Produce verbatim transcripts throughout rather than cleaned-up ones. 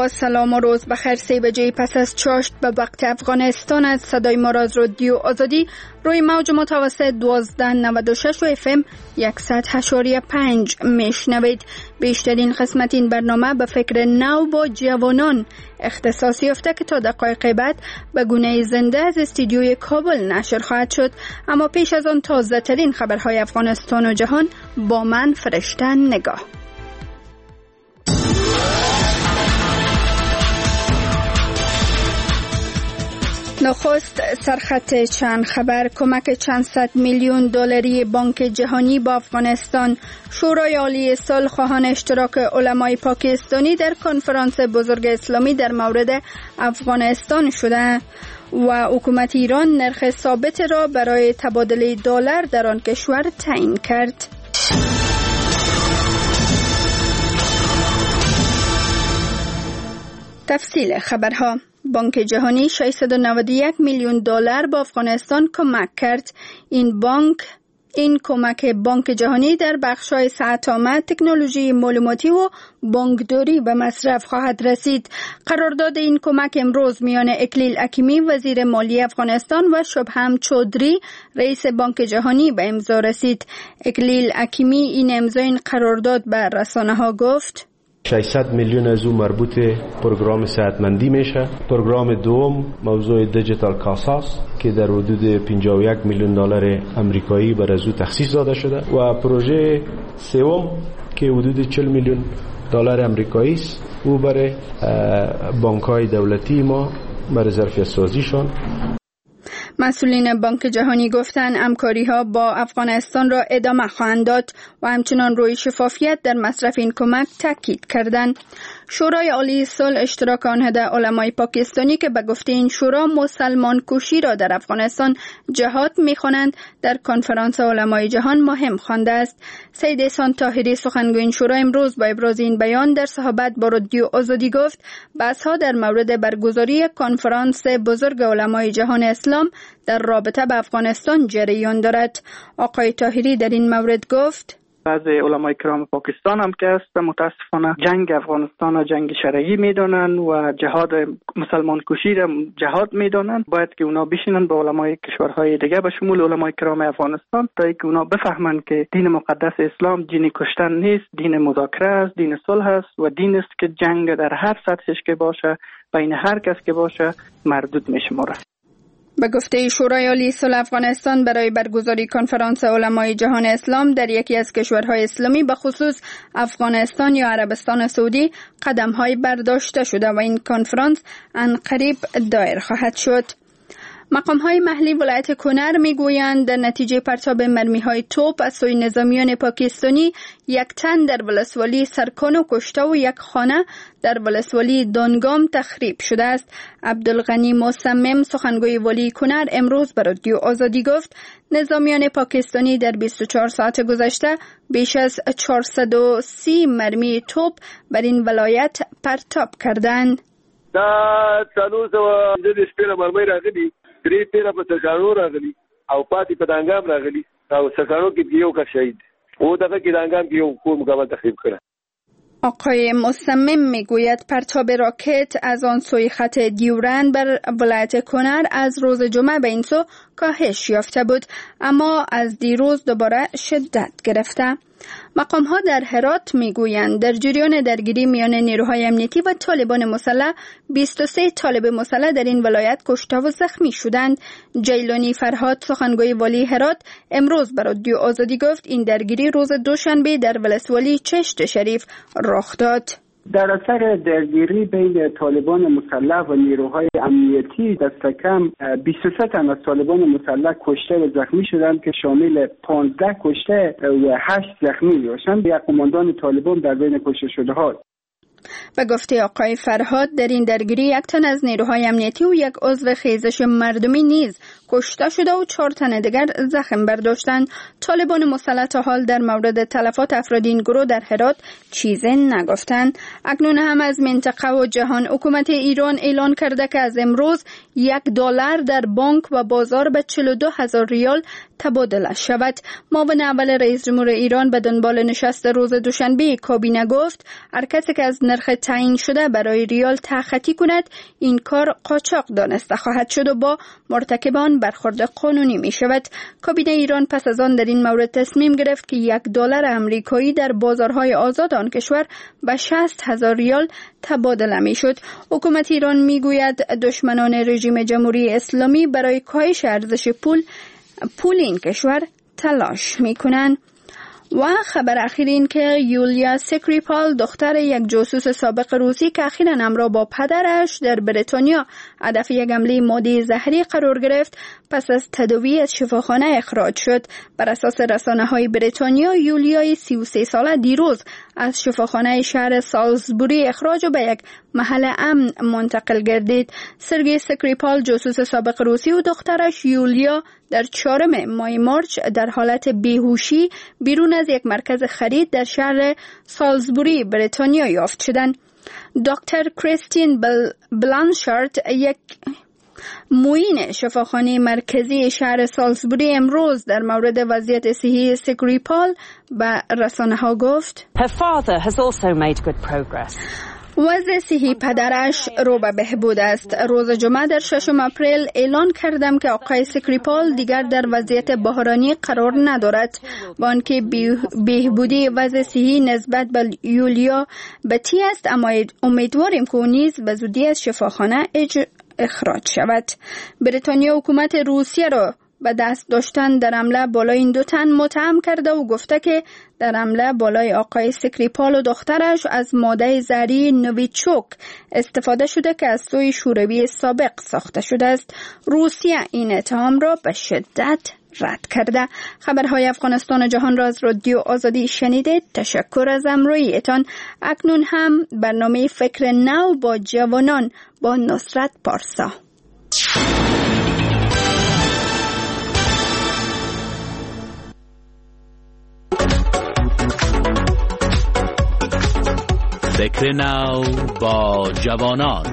با سلام و روز بخیر. سه بجه پس از چاشت به وقت افغانستان از صدای ما را از رادیو آزادی روی موج متوسط دوازده نود و شش و اف ام صد و هشت و پنج میشنوید. بیشترین قسمت این برنامه به فکر نو با جوانان اختصاص یافته که تا دقایق بعد به گونه زنده از استودیوی کابل نشر خواهد شد. اما پیش از آن تازه ترین خبرهای افغانستان و جهان با من فرشته نگاه. نخست سرخط چند خبر. کمک چند صد میلیون دلاری بانک جهانی با افغانستان. شورای عالی صلح خواهان اشتراک علمای پاکستانی در کنفرانس بزرگ اسلامی در مورد افغانستان شده و حکومت ایران نرخ ثابت را برای تبادله دلار در آن کشور تعیین کرد. تفصیل خبرها. بانک جهانی ششصد و نود و یک میلیون دلار به افغانستان کمک کرد. این بانک این کمک بانک جهانی در بخش‌های صحت عامه، تکنولوژی معلوماتی و بانکداری به مصرف خواهد رسید. قرارداد این کمک امروز میان اکلیل حکیمی وزیر مالی افغانستان و شبهم چودری رئیس بانک جهانی به امضا رسید. اکلیل حکیمی این امضای این قرارداد به رسانه‌ها گفت ششصد میلیون از اون مربوط پروگرام صحتمندی میشه. پروگرام دوم موضوع دیجیتال کاساس که در حدود پنجاه و یک میلیون دلار آمریکایی بر از او تخصیص داده شده و پروژه سوم که حدود چهل میلیون دلار آمریکایی است، او برای بانک‌های دولتی ما برای ظرفیت سازیشان. مسئولین بانک جهانی گفتند همکاری‌ها با افغانستان را ادامه خواهند داد و همچنان روی شفافیت در مصرف این کمک تاکید کردند. شورای عالی صلح اشتراک آنهده علمای پاکستانی که به گفته این شورا مسلمان کشی را در افغانستان جهاد می‌خوانند در کنفرانس علمای جهان مهم خوانده است. سید احسان طاهری سخنگوی این شورا امروز با ابراز این بیان در صحبت با رادیو آزادی گفت بحث‌ها در مورد برگزاری کنفرانس بزرگ علمای جهان اسلام در رابطه به افغانستان جریان دارد. آقای طاهری در این مورد گفت بعضی علمای کرام پاکستان هم که است متاسفانه جنگ افغانستان و جنگ شرعی میدانن و جهاد مسلمان کشی را جهاد میدانن. باید که اونا بشینن با علمای کشورهای دیگه به شمول علمای کرام افغانستان تا اینکه اونا بفهمن که دین مقدس اسلام دین کشتن نیست، دین مذاکره است، دین صلح است و دین است که جنگ در هر سطحش که باشه بین هر کس که باشه مردود میشماره. به گفته شورای عالی صلح افغانستان برای برگزاری کنفرانس علمای جهان اسلام در یکی از کشورهای اسلامی به خصوص افغانستان یا عربستان سعودی قدم‌های برداشته شده و این کنفرانس عنقریب دایر خواهد شد. مقام‌های محلی ولایت کنر می‌گویند در نتیجه پرتاب مرمی‌های توپ از سوی نظامیان پاکستانی یک تن در ولسوالی سرکانو کشته و یک خانه در ولسوالی دانگام تخریب شده است. عبدالغنی مصمم سخنگوی والی کنر امروز به رادیو آزادی گفت نظامیان پاکستانی در بیست و چهار ساعت گذشته بیش از چهارصد و سی مرمی توپ بر این ولایت پرتاب کردند. دا څلور سوه پنځه شپېته مرمۍ راغلي، درې تیره په سرکانو راغلي او پاتې په دانګام راغلي او سرکانو کې یو کس شهید او دغه کې دانګام کې یو کور مکمل تخریب کړه. آقای مصمم میگوید پرتاب راکت از آن سوی خط دیورند بر ولایت کنر از روز جمعه به این سو کاهش یافته بود اما از دیروز دوباره شدت گرفته. مقام ها در هرات میگویند در جریان درگیری میان نیروهای امنیتی و طالبان مسلح بیست و سه طالب مسلح در این ولایت کشته و زخمی شدند. جیلانی فرهاد سخنگوی والی هرات امروز به رادیو آزادی گفت این درگیری روز دوشنبه در ولسوالی چشت شریف رخ داد. در اثر درگیری بین طالبان مسلح و نیروهای امنیتی دست کم بیست و سه تن از طالبان مسلح کشته و زخمی شدند که شامل پانزده کشته و هشت زخمی باشند. یک قماندان طالبان در بین کشته شده ها. به گفته آقای فرهاد در این درگیری یک تن از نیروهای امنیتی و یک عضو خیزش مردمی نیز کشته شده و چهار تن دیگر زخم برداشتند. طالبان مسلح تا حال در مورد تلفات افراد این گروه در هرات چیزی نگفتند. اکنون هم از منطقه و جهان حکومت ایران اعلان کرده که از امروز یک دلار در بانک و بازار به چهل و دو هزار ریال تبادله شود. معاون اول رئیس جمهور ایران به دنبال نشست روز دوشنبه کابینه گفت هر کسی که از نرخ تعیین شده برای ریال تخطی کند، این کار قاچاق دانسته خواهد شد و با مرتکبان برخورد قانونی می شود. کابینه ایران پس از آن در این مورد تصمیم گرفت که یک دلار امریکایی در بازارهای آزاد آن کشور به شصت هزار ریال تبادله می شد. حکومت ایران می گوید دشمنان رژیم جمهوری اسلامی برای کاهش ارزش پول پول این کشور تلاش می کنند. و خبر اخیر این که یولیا سکریپال، دختر یک جاسوس سابق روسی که اخیراً همراه با پدرش در بریتانیا هدف یک حمله ماده زهری قرار گرفت، پس از تداوی از شفاخانه اخراج شد. بر اساس رسانه‌های بریتانیا، یولیای سی و سه ساله دیروز از شفاخانه شهر سالزبوری اخراج و به یک محل امن منتقل گردید. سرگئی سکریپال، جاسوس سابق روسی، و دخترش یولیا در چهارم ماه مارچ در حالت بیهوشی بیرون از یک مرکز خرید در شهر سالزبوری بریتانیا یافت شدند. دکتر کریستین بل بلانشارت، یک معین شفاخانه مرکزی شهر سالزبوری، امروز در مورد وضعیت صحی سکریپال به رسانه ها گفت: Her father has also made good progress. وضع صحی پدرش رو به بهبود است. روز جمعه در ششم اپریل اعلان کردم که آقای سکریپال دیگر در وضعیت بحرانی قرار ندارد. با آنکه بهبودی وضع صحی نسبت به یولیا بتی است، اما امیدواریم که او نیز به زودی از شفاخانه اخراج شود. بریتانیا حکومت روسیه را به دست داشتن در حمله بالای این دو تن متهم کرده و گفته که در حمله بالای آقای سکریپال و دخترش از ماده زهری نویچوک استفاده شده که از سوی شوروی سابق ساخته شده است. روسیه این اتهام را به شدت رد کرده. خبرهای افغانستان و جهان را از رادیو آزادی شنیدید. تشکر از همراهیتان. اکنون هم برنامه فکر نو با جوانان با نصرت پارسا. فکر نو با جوانان.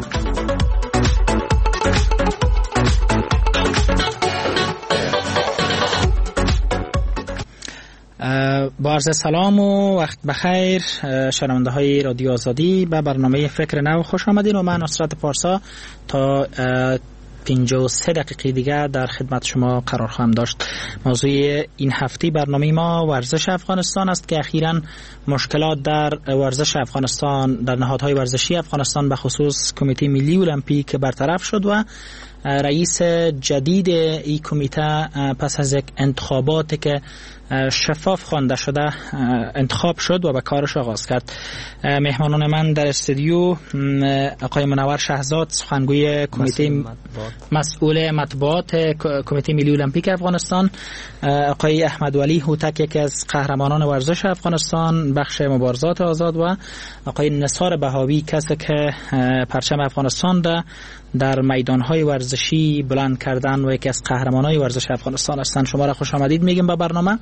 با عرض سلام و وقت بخیر شنونده های رادیو آزادی، به برنامه فکر نو خوش آمدین و من نصرت پارسا تا پنجاه و سه دقیقه دیگر در خدمت شما قرار خواهم داشت. موضوع این هفته برنامه ما ورزش افغانستان است که اخیراً مشکلات در ورزش افغانستان، در نهادهای ورزشی افغانستان به خصوص کمیته ملی المپیک برطرف شد و رئیس جدید این کمیته پس از یک انتخاباتی که شفاف خوانده شده انتخاب شد و به کارش آغاز کرد. مهمانان من در استودیو آقای منور شهزاد، سخنگوی کمیته مسئول مطبوعات کمیته ملی المپیک افغانستان، آقای احمد ولی هوتک، یکی از قهرمانان ورزش افغانستان بخش مبارزات آزاد، و آقای نثار بهاوی، کسی که پرچم افغانستان ده در میدانهای ورزشی بلند کردن و یکی از قهرمانای ورزش افغانستان هستند. شما را خوش آمدید میگیم به برنامه.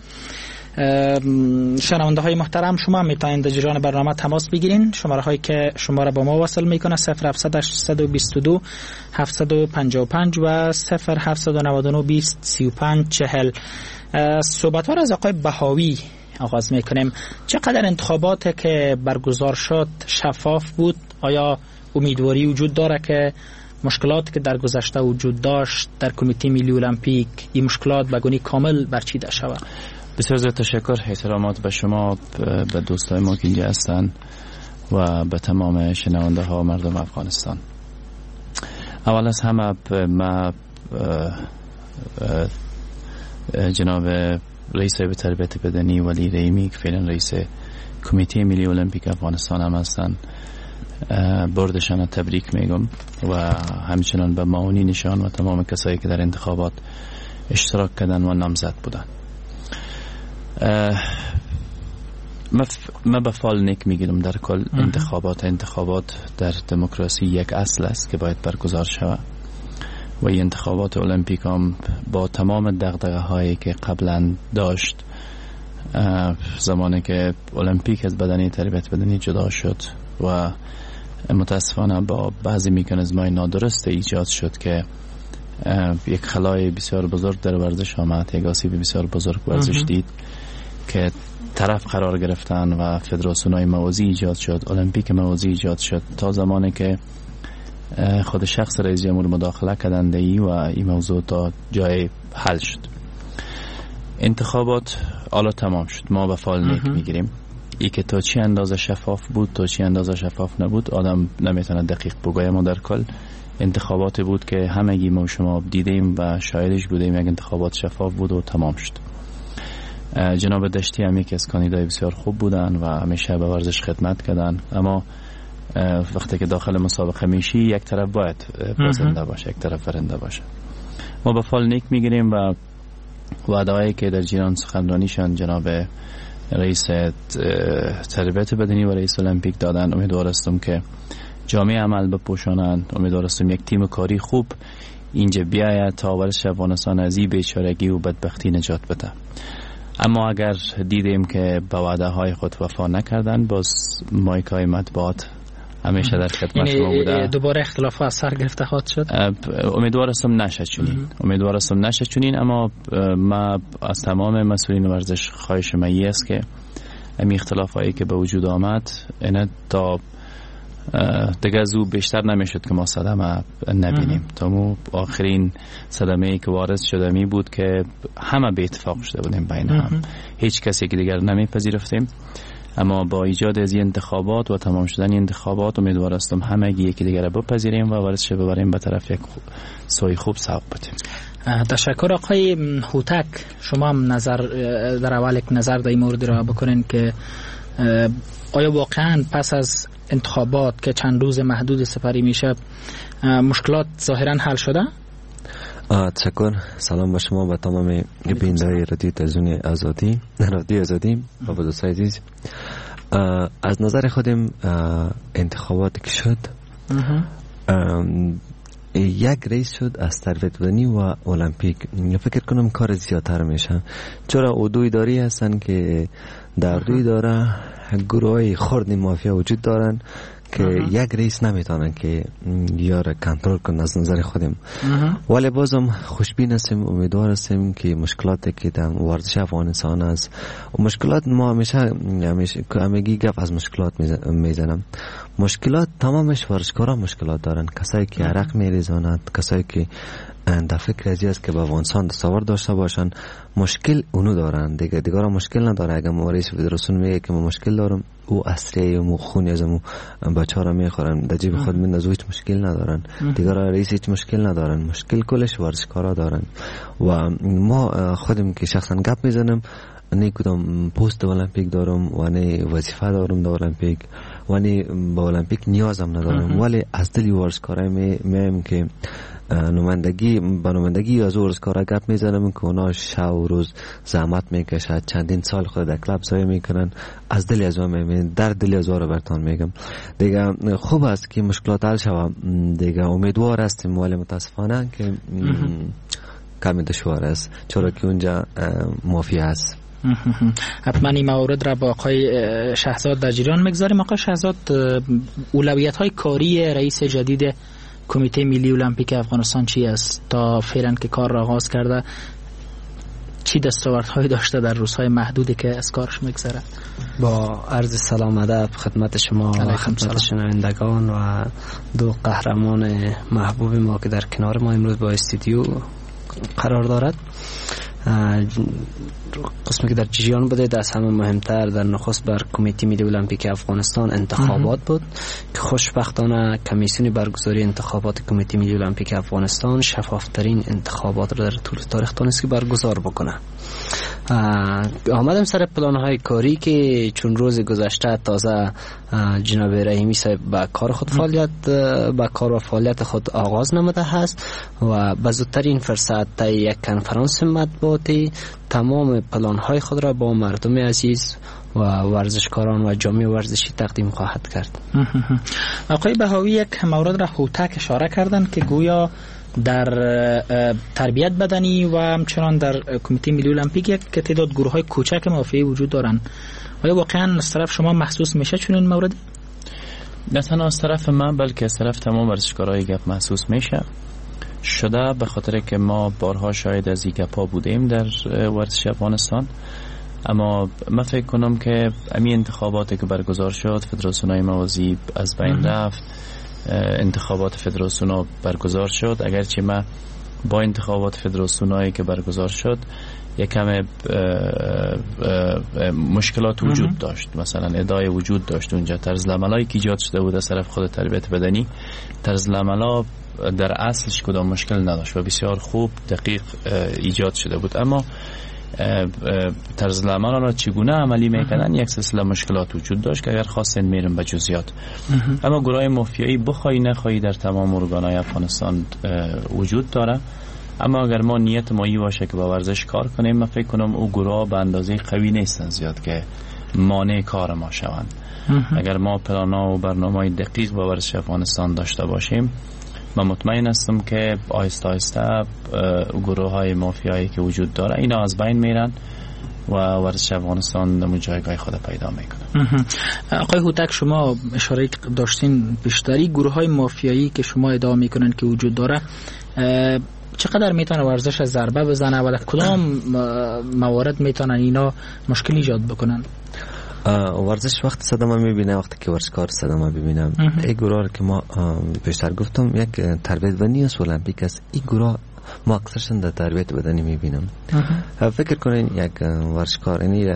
شنونده های محترم، شما میتونید در جریان برنامه تماس بگیرین. شماره هایی که شما را با ما وصل میکنه صفر هفتصد هشتصد و بیست و دو هفتصد و پنجاه و پنج و صفر هفتصد و نود و نه بیست سی و پنج چهل. صحبت ها را از آقای بهاوی آغاز میکنیم. چقدر انتخابات که برگزار شد شفاف بود؟ آیا امیدواری وجود داره که مشکلات که در گذشته وجود داشت در کمیته ملی المپیک این مشکلات به گونه کامل برچیده شود؟ بسیار زیاد تشکر. احترامات به شما، به دوستای ما که اینجا هستن و به تمام شنونده ها مردم افغانستان. اول از همه ما جناب رئیس هیئت تربیت بدنی ولی رحیمی که فعلا رئیس کمیته ملی المپیک افغانستان هم هستن، بردشان تبریک میگم و همچنان به معاونینشان و تمام کسایی که در انتخابات اشتراک کردن و نامزد بودن. ما به فال نیک میگیرم در کل انتخابات انتخابات در دموکراسی یک اصل است که باید برگزار شود و این انتخابات المپیک هم با تمام دغدغه هایی که قبلا داشت، زمانی که المپیک از بدنی تربیت بدنی جدا شد و متاسفانه با بعضی مکانیزم‌های نادرست ایجاد شد که یک خلای بسیار بزرگ در ورزش آمد، یک آسیب بسیار بزرگ ورزش دید. که طرف قرار گرفتن و فدراسیون‌های موازی ایجاد شد، المپیک موازی ایجاد شد، تا زمانی که خود شخص رئیس جمهور مداخله کردند ای و این موضوع تا جای حل شد. انتخابات حالا تمام شد، ما به فال نیک میگیریم. ای که تا چی اندازه شفاف بود تا چی اندازه شفاف نبود آدم نمیتونه دقیق بگویم. ما در کل انتخابات بود که همگی ما شما دیدیم و شاهدش بودیم، یک انتخابات شفاف بود و تمام شد. جناب دشتی هم یکی از کاندیدای بسیار خوب بودن و همیشه به ورزش خدمت کردن، اما وقتی که داخل مسابقه میشی یک طرف باید بازنده باشه، یک طرف برنده باشه. ما به فال نیک میگیریم و وعده‌هایی که در جریان سخنرانیشان جناب رئیس تربیت بدنی و رئیس المپیک دادن، امیدوارستم که جامعه عمل بپوشانند. امیدوارستم یک تیم کاری خوب اینجا بیاید تا ورزش افغانستان از این بیچارگی و بدبختی نجات بده. اما اگر دیدیم که به وعده های خود وفا نکردن، باز مایکای مطبوعات همیشه در خدمت شما بوده. دوباره اختلاف از سر گرفته خواهد شد. امیدوارستم نشه چنین. امیدوارستم نشه چنین، اما ما از تمام مسئولین ورزش خواهش من است که این اختلاف هایی که به وجود آمد اینه تا دیگه زو بیشتر نمیشد که ما صدمه نبینیم. تا مو آخرین صدمه ای که وارد شده می بود که همه به اتفاق شده بودیم بین هم، هیچ کسی که دیگر نمیپذیرفتیم. اما با ایجاد از این انتخابات و تمام شدن انتخابات امیدوارستم همگی یکی دیگر رو بپذیریم و ورزش ببریم به طرف یک سوی خوب سوق بدیم. تشکر آقای هوتک. شما هم نظر در اول یک نظر در این مورد را بکنین که آیا واقعا پس از انتخابات که چند روز محدود سپری میشه مشکلات ظاهرا حل شده؟ تشکر. سلام به شما و تمام بینندگان رادیو تلویزیون آزادی رادیو آزادی و دوستان عزیز. از نظر خودم انتخابات که شد یک رئیس شد از تربیت بدنی و المپیک. فکر کنم کار زیادتر میشه، چرا او دو اداری هستن که در دوی داره گروه خرد مافیا وجود دارن که یک رئیس نمیتونن که یار کنترل کنن. از نظر خودم ولی بازم خوشبین هستیم، امیدوار هستیم که مشکلاتی که در ورزش افغانستان است و مشکلات ما همیشه همیشه همگی گپ از مشکلات میزنم. مشکلات تمامش ورزشکارا مشکلات دارن، کسایی که عرق میریزانند، کسایی که در فکر ازی است که به افغانستان دستاورد داشته باشن مشکل اونو دارن. دیگه دیگه مشکل نداره. اگه ما رئیس فدراسیون میگه که ما مشکل دارم، او اسریه و خونی ازمو بچه ها میخورن در جیب خود من، از هیچ مشکل ندارن. دیگه رئیس هیچ مشکل ندارن، مشکل کلش ورزشکارا دارن. و ما خودم که شخصا گپ میزنم نه کدام پست المپیک دارم و نه وظیفه دارم در المپیک و نه با المپیک نیازم ندارم، ولی از دل ورزشکارا میام که نمایندگی با نمایندگی از ورزشکارا گپ میزنم که اونا شب و روز زحمت میکشن، چندین سال خود در کلاب ضایع میکنن. از دل از اون در دل از اون برتون میگم دیگه خوب است که مشکلات حل شود. دیگه امیدوار هستیم ولی متاسفانه که کمی دشوار است، چرا که اونجا مافیا است. حتما این مورد را با آقای شهزاد در جریان میگذاریم. آقای شهزاد، اولویت های کاری رئیس جدید کمیته ملی المپیک افغانستان چی است؟ تا فعلا که کار را آغاز کرده چی دستاوردهایی داشته در روزهای محدودی که از کارش میگذره؟ با عرض سلام ادب خدمت شما و خدمت شنوندگان و دو قهرمان محبوب ما که در کنار ما امروز با استودیو قرار دارد. قسمی که در جریان بوده از همه مهمتر در نخست بر کمیته ملی المپیک افغانستان انتخابات بود که خوشبختانه کمیسیون برگزاری انتخابات کمیته ملی المپیک افغانستان شفافترین انتخابات را در طول تاریخ تونست که برگزار بکنه. آمدم سر پلان‌های کاری که چون روز گذشته تازه جناب رحیمی صاحب با کار خود فعالیت با کار و فعالیت خود آغاز نموده هست و به زودترین فرصت تا یک کنفرانس مطبوعاتی تمام پلان‌های خود را با مردم عزیز و ورزشکاران و جامعه ورزشی تقدیم خواهد کرد. آقای بهاوی یک مورد را هوتک اشاره کردند که گویا در تربیت بدنی و همچنان در کمیته ملی المپیک یک تعداد گروه‌های کوچک مافیایی وجود دارند. آیا واقعا از طرف شما محسوس میشه چون این مورد؟ نه تنها از طرف من بلکه از طرف تمام ورزشکارای گپ محسوس میشه شده، به خاطر که ما بارها شاهد از این گپ‌ها بودیم در ورزش افغانستان. اما من فکر کنم که امی انتخاباتی که برگزار شد، فدراسیون‌های موازی از بین رفت، انتخابات فدراسیون برگزار شد. اگرچه ما با انتخابات فدراسیون‌هایی که برگزار شد یکم مشکلات وجود داشت، مثلا ادعای وجود داشت اونجا، طرز العملایی که ایجاد شده بود از طرف خود تربیت بدنی، طرز العملا در اصلش کدام مشکل نداشت و بسیار خوب دقیق ایجاد شده بود، اما طرز العمل را چگونه عملی میکنن یک سلسله مشکلات وجود داشت که اگر خواستین میرم به جزئیات. اما گروه مافیایی بخوای نخوای در تمام ارگان‌های افغانستان وجود داره، اما اگر ما نیت مایی باشه که با ورزش کار کنیم، من فکر کنم او گروه به اندازه قوی نیستن زیاد که مانع کار ما شوند. اگر ما پلانا و برنامه‌های دقیق با ورزش افغانستان داشته باشیم، من مطمئن هستم که آهسته آهسته گروه های مافیایی که وجود داره اینا از بین میرن و ورزش افغانستان در جایگاه خود پیدا میکنه. آقای هوتک، شما اشاره داشتین بیشتری گروه های مافیایی که شما ادعا میکنن که وجود داره چقدر میتونه ورزش ضربه بزنه و در کدام موارد میتونن اینا مشکل ایجاد بکنن؟ ورزش وقت صدمه میبینه، وقتی که ورزشکار صدمه ببینم. این گروه که ما پیشتر گفتم یک تربیت بدنی است، المپیک است. این گروه ما اکثرشون در تربیت بدنی میبینم. فکر کنین یک ورزشکار، یعنی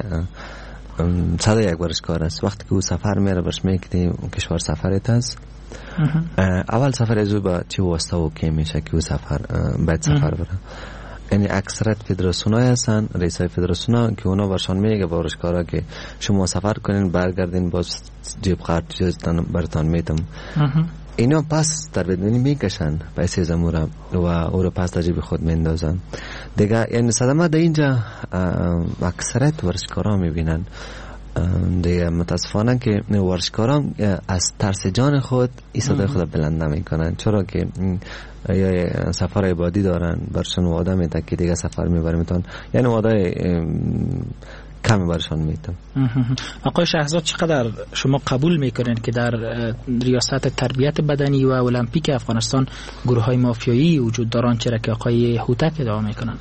صدا یک ورزشکار است، وقتی که او سفر میره برش میکنه کشور سفرت است، اول سفر از او با چه واسطه و که میشه که او سفر باید سفر بره. یعنی اکثرت فدراسیون‌ها هستن، رئیسای فدراسیون‌ها که اونا برشان میگه با ورزشکارا که شما سفر کنین برگردین باز جیب خرج براتون میدم. اینا پس تربیت بدنی میکشن پیسه زمورا و او رو پس در جیب خود میندازن دیگه. یعنی صدمه در اینجا اکثرت ورزشکارا میبینن دیگه. متاسفانه که ورزشکارا از ترس جان خود این صدای خود بلند نمیکنن، چرا که یا سفر عبادی دارن، برشان وعده میده که دیگه سفر میبره میتون، یعنی وعده کمی برشان میتون. آقای شهزاد، چقدر شما قبول میکنین که در ریاست تربیت بدنی و المپیک افغانستان گروه های مافیایی وجود دارن، چرا که آقای هوتک ادعا میکنن؟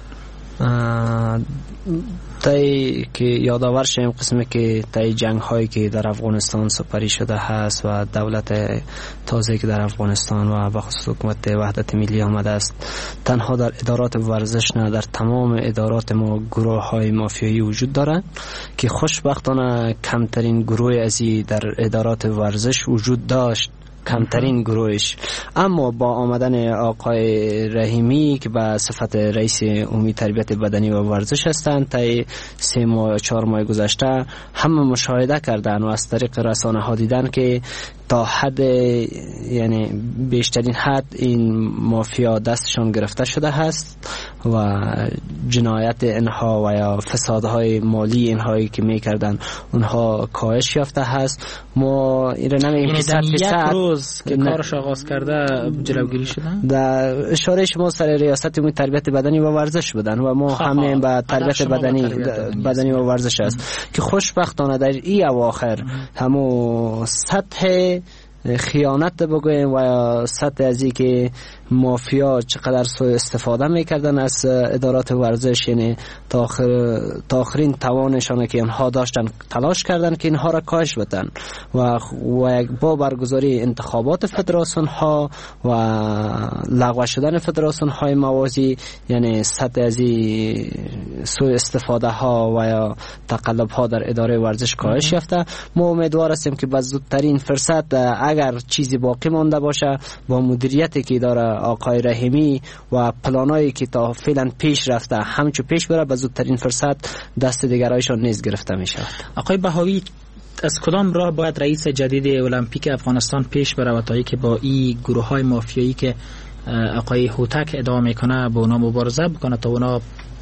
تایی که یادآور شیم قسمی که تایی جنگ هایی که در افغانستان سپری شده هست و دولت تازه که در افغانستان و بخصوص حکومت وحدت ملی آمده است، تنها در ادارات ورزش نه، در تمام ادارات ما گروه های مافیایی وجود دارند که خوشبختانه کمترین گروه ازی در ادارات ورزش وجود داشت، کمترین گروهش. اما با آمدن آقای رحیمی که به صفت رئیس عمومی تربیت بدنی و ورزش هستند، تا سه ماه چهار ماه گذشته همه مشاهده کردن و از طریق رسانه ها دیدن که تا حد، یعنی بیشترین حد، این مافیا دستشان گرفته شده هست و جنایت اینها و یا فسادهای مالی اینهایی که میکردن اونها کاهش یافته هست. ما این رو نمیگیم که صد فیصد روز که کارش آغاز کرده جلوگیری شدن. در اشاره شما سر ریاست عمومی تربیت بدنی و ورزش بودن و ما همین به تربیت بدنی بدنی و ورزش است که خوشبختانه در این اواخر همو سطح خیانت بگویم و سطح ازی که مافیا چقدر سوء استفاده میکردن از ادارات ورزش، یعنی تا آخر تا آخرین توانشان که اینها داشتن تلاش کردن که اینها را کاهش بدن و و با برگزاری انتخابات فدراسیون ها و لغو شدن فدراسیون های موازی، یعنی سطح ازی سوء استفاده ها و یا تقلب ها در اداره ورزش کاهش یافته. ما امیدوار هستیم که به زودترین فرصت اگر چیزی باقی مانده باشه با مدیریتی که داره آقای رحیمی و پلانایی که تا فعلا پیش رفته همچو پیش بره، به زودترین فرصت دست دیگرایشان نیز گرفته می شود. آقای بهاوی، از کدام راه باید رئیس جدید المپیک افغانستان پیش بره تا اینکه با این گروه های مافیایی که آقای هوتک ادعا میکنه با اونا مبارزه بکنه تا اونا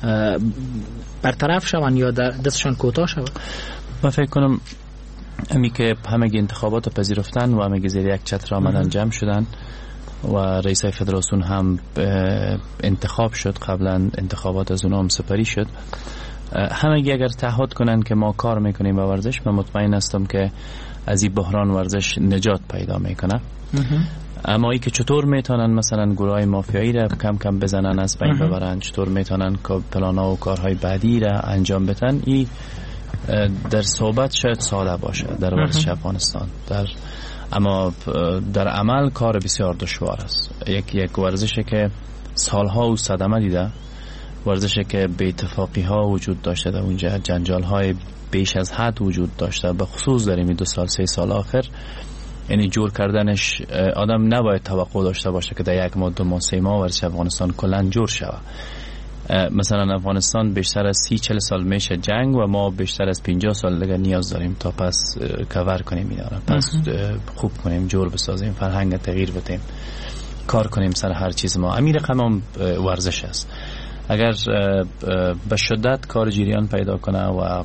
برطرف شون یا دستشان کوتاه شود؟ من فکر کنم امی که همه انتخابات پذیرفتن و همه زیر یک چتر آمدن جمع شدن و رئیس فدراسیون هم انتخاب شد، قبلا انتخابات از اونها هم سپری شد، همه اگر تعهد کنن که ما کار میکنیم با ورزش، من مطمئن هستم که از این بحران ورزش نجات پیدا میکنه. اما ای که چطور میتونن مثلا گروه های مافیایی را کم کم بزنن، از بین ببرن، چطور میتونن پلانا و کارهای بعدی را انجام بدن، این در صحبت شاید ساده باشه در ورزش افغانستان، در اما در عمل کار بسیار دشوار است. یک یک ورزشی که سالها او صدمه دیده، ورزشی که بی اتفاقی ها وجود داشته، در اونجا جنجال های بیش از حد وجود داشته، به خصوص در این دو سال سه سال آخر. یعنی جور کردنش آدم نباید توقع داشته باشه که در یک ماه دو ماه سه ماه ورزش افغانستان کلا جور شود. مثلا افغانستان بیشتر از سی چل سال میشه جنگ و ما بیشتر از پنجاه سال دیگه نیاز داریم تا پس کور کنیم اینا، پس خوب کنیم، جور بسازیم، فرهنگ تغییر بدیم، کار کنیم سر هر چیز. ما امیر رقم هم ورزش است. اگر به شدت کار جریان پیدا کنه و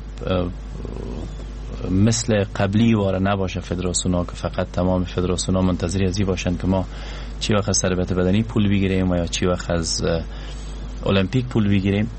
مثل قبلی واره نباشه فدراسیونا که فقط تمام فدراسیونا منتظری ازی باشن که ما چی وقت از تربیت بدنی پول بگیریم و یا چی وقت از المپیک پول بگیریم،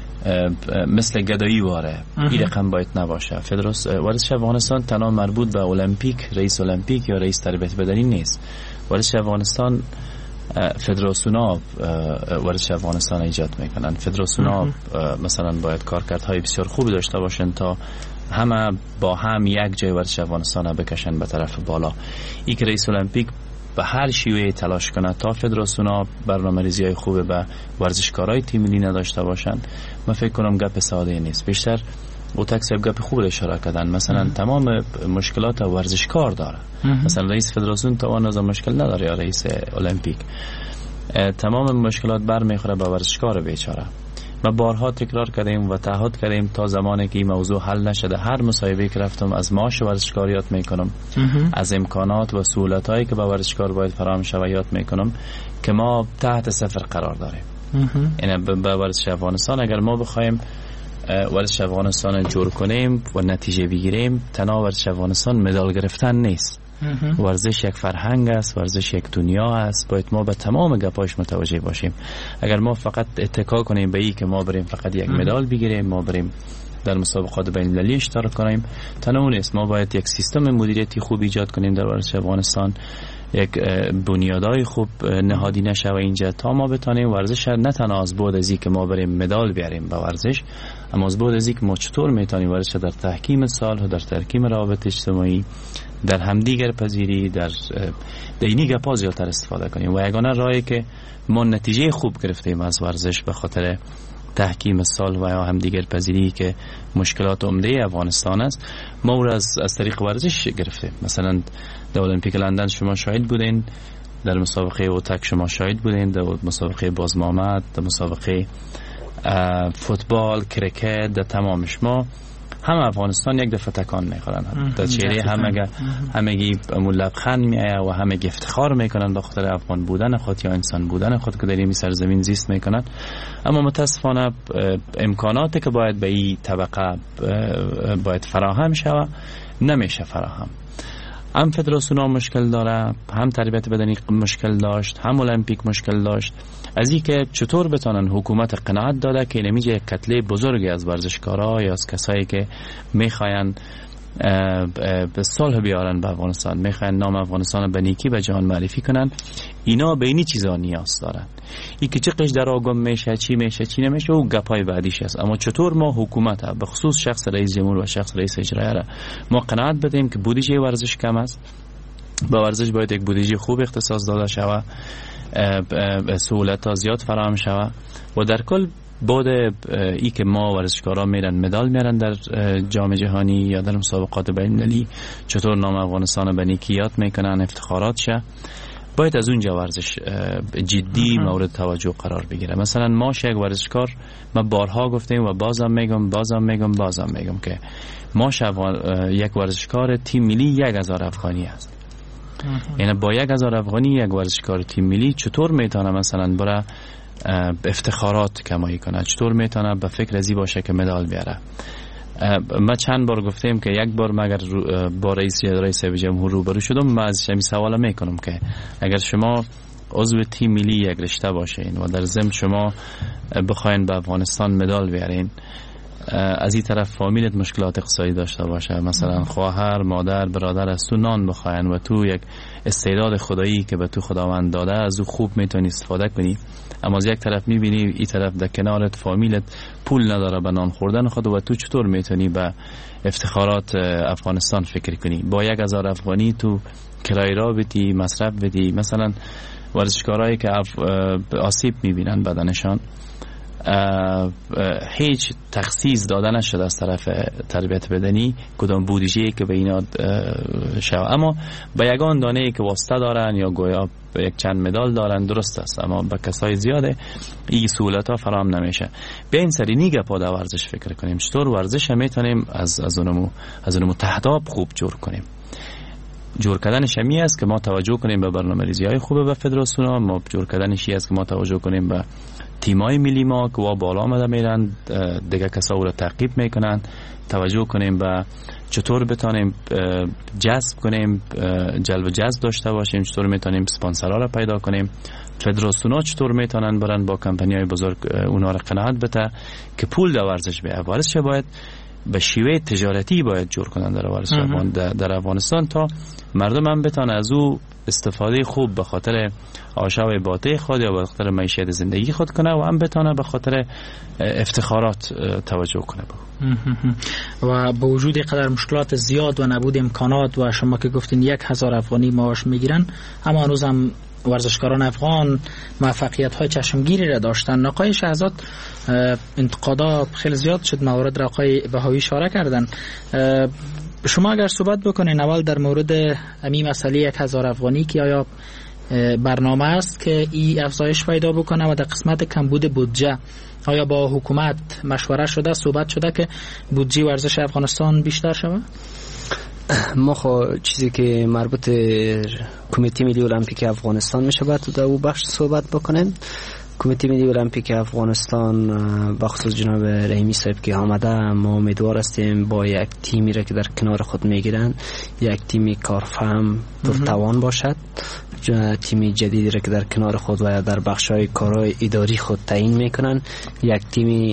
مثل گدایی واره این رقم باید نباشه. فدراسیون ورزش افغانستان تنها مربوط به المپیک، رئیس المپیک یا رئیس تربیت بدنی نیست. ورزش افغانستان فدراسیونا ورزش افغانستان ایجاد میکنن. فدراسیونا مثلا باید کارکردهای بسیار خوبی داشته باشن تا همه با هم یک جای ورزش افغانستان بکشن به طرف بالا. این که رئیس المپیک به هر شیوه تلاش کنه تا فدراسیونا برنامه‌ریزی های خوب به ورزشکارای تیم ملی نداشته باشن، من فکر کنم گپ ساده نیست. بیشتر او تکسب گپ خوب اشاره کردن. مثلا ام. تمام مشکلات ورزشکار داره. ام. مثلا رئیس فدراسیون توان از مشکل نداره یا رئیس المپیک، تمام مشکلات برمیخوره به ورزشکار بیچاره. ما بارها تکرار کردیم و تعهد کردیم تا زمانی که این موضوع حل نشده هر مصاحبه‌ای که رفتم از معاش ورزشکار یاد میکنم، از امکانات و سهولتایی که به ورزشکار باید فراهم شود یاد میکنم که ما تحت صفر قرار داریم. یعنی به ورزش افغانستان اگر ما بخوایم ورزش افغانستان جور کنیم و نتیجه بگیریم، تنها ورزش افغانستان مدال گرفتن نیست. ورزش یک فرهنگ است، ورزش یک دنیا است. باید ما به تمام گپاش متوجه باشیم. اگر ما فقط اتکا کنیم به این که ما بریم فقط یک مدال بگیریم، ما بریم در مسابقات بین المللی اشتراک کنیم، تنها نیست. ما باید یک سیستم مدیریتی خوب ایجاد کنیم در ورزش افغانستان، یک بنیادهای خوب نهادی نشه و اینجا تا ما بتانیم ورزش نه تنها از بعد از که ما بریم مدال بیاریم به ورزش، اما از بعد از که ما چطور میتونیم ورزش در تحکیم صلح، در تحکیم روابط اجتماعی، در همدیگر پذیری، در دینی گپا زیادتر استفاده کنیم. و یگانه راهی که ما نتیجه خوب گرفتیم از ورزش به خاطر تحکیم صلح و یا همدیگر پذیری که مشکلات عمده افغانستان است، ما او از از طریق ورزش گرفتیم. مثلا در المپیک لندن شما شاهد بودین، در مسابقه اوتک شما شاهد بودین، در مسابقه بازمامد، در مسابقه فوتبال، کرکت، در تمامش ما همه افغانستان یک دفعه تکان میخورن. در چهره همه همگی لبخند میآید و همه افتخار میکنن به خاطر افغان بودن خود یا انسان بودن خود که در این سرزمین زیست میکنن. اما متاسفانه امکاناتی که باید به این طبقه باید فراهم شود نمیشه فراهم. هم فدراسیون مشکل داره، هم تربیت بدنی مشکل داشت، هم المپیک مشکل داشت. از این که چطور بتانن حکومت قناعت داده که نمیشه یک کتله بزرگی از ورزشکارا یا از کسایی که میخواین به صلح بیارن به افغانستان، میخواین نام افغانستان به نیکی به جهان معرفی کنن، اینا به اینی چیزا نیاز دارن. این که چه قش در آگم میشه، چی میشه، چی نمیشه، او گپای بعدیش است. اما چطور ما حکومت ها به خصوص شخص رئیس جمهور و شخص رئیس اجرایی را ما قناعت بدیم که بودجه ورزش کم است، به ورزش باید یک بودجه خوب اختصاص داده شود، سهولت‌ها زیاد فراهم شود و در کل بعد ای که ما ورزشکارا میرن مدال میرن در جام جهانی یا در مسابقات بین المللی، چطور نام افغانستان به نیکی یاد میکنن، افتخارات شه، باید از اونجا ورزش جدی مورد توجه قرار بگیره. مثلا ما یک ورزشکار، ما بارها گفتیم و بازم میگم بازم میگم بازم میگم که ما یک ورزشکار تیم ملی یک هزار افغانی است. یعنی با یک هزار افغانی یک ورزشکار تیم ملی چطور میتونه مثلا برای افتخارات کمایی کنه، چطور میتونه به فکر ازی باشه که مدال بیاره. ما چند بار گفتیم که یک بار مگر با رئیس رئیس جمهور روبرو شدم، ما از شمی سوال میکنم که اگر شما عضو تیم ملی یک رشته باشین و در ضمن شما بخواین به افغانستان مدال بیارین، از این طرف فامیلت مشکلات اقتصادی داشته باشه، مثلا خواهر، مادر، برادر از تو نان بخواین و تو یک استعداد خدایی که به تو خداوند داده از او خوب میتونی استفاده کنی، اما از یک طرف میبینی این طرف در کنارت فامیلت پول نداره به نان خوردن خود و تو چطور میتونی به افتخارات افغانستان فکر کنی؟ با یک هزار افغانی تو کرای را بدی، مصرف بدی. مثلا ورزشکارایی که آسیب میبینن بدنشان هیچ تخصیص داده نشده از طرف تربیت بدنی کدام بودجه‌ای که به اینا شود، اما به یگان دانه‌ای که واسطه دارن یا گویا به یک چند مدال دارن درست است، اما به کسای زیاده این سهولت‌ها فراهم نمیشه. به این سری نیگه پا در ورزش فکر کنیم، چطور ورزش میتونیم از از اونمو از اونمو تهداب خوب جور کنیم. جور کردنش همی است که ما توجه کنیم به برنامه‌ریزی های خوبه به فدراسیون ها، ما جور کردنش است که ما توجه کنیم به تیمای ملی ما که وا بالا آمده میرن، دیگه کسا او را تعقیب میکنن، توجه کنیم به چطور بتانیم جذب کنیم، جلب و جذب داشته باشیم، چطور میتونیم اسپانسرها را پیدا کنیم، فدراسیون ها چطور میتونن برن با کمپانی های بزرگ اونا را قناعت بده که پول در ورزش بیه. ورزش باید به شیوه تجارتی باید جور کنن در ورزش در افغانستان تا مردم هم بتانه از او استفاده خوب به خاطر آشوب باطه خود یا به خاطر معیشت زندگی خود کنه و هم بتانه به خاطر افتخارات توجه کنه. و با وجود قدر مشکلات زیاد و نبود امکانات و شما که گفتین یک هزار افغانی معاش میگیرن، اما هنوز هم ورزشکاران افغان موفقیت های چشمگیری را داشتن. آقای شهزاد انتقادا خیلی زیاد شد، موارد را آقای بهایی اشاره کردن. شما اگر صحبت بکنین اول در مورد امی مسئله یک هزار افغانی که آیا برنامه است که این افزایش پیدا بکنه و در قسمت کمبود بودجه آیا با حکومت مشوره شده، صحبت شده که بودجه ورزش افغانستان بیشتر شود؟ ما خو چیزی که مربوط کمیته ملی المپیک افغانستان میشه باید در او بخش صحبت بکنیم. کمیته ملی المپیک افغانستان بخصوص جناب رحیمی صاحب که آمده، ما امیدوار هستیم با یک تیمی را که در کنار خود میگیرن، یک تیمی کارفهم پرتوان باشد، تیمی جدیدی را که در کنار خود و در بخش‌های کارهای اداری خود تعیین میکنن، یک تیمی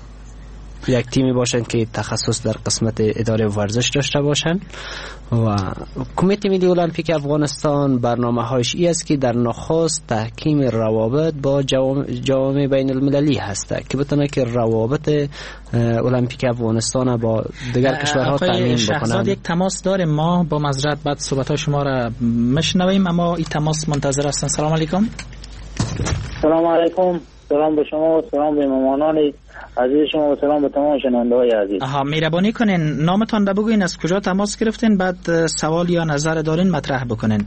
یک تیمی باشند که تخصص در قسمت اداره ورزش داشته باشند. و کمیته ملی المپیک افغانستان برنامه هایش ای است که در نخست تحکیم روابط با جوامع بین المللی هست که بتونه که روابط المپیک افغانستان با دیگر کشورها تامین بکنند. یک تماس داره، ما با معذرت بعد صحبت های شما را مشنویم، اما این تماس منتظر هستن. سلام علیکم. سلام علیکم. سلام به شما و سلام به مهمانان عزیز شما و سلام به تمام شنونده‌های عزیز. آها، مهربانی کنین نامتان را بگوین، از کجا تماس گرفتین، بعد سوال یا نظر دارین مطرح بکنین.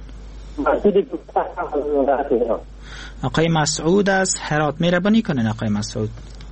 آقای مسعود از هرات، مهربانی کنین آقای مسعود.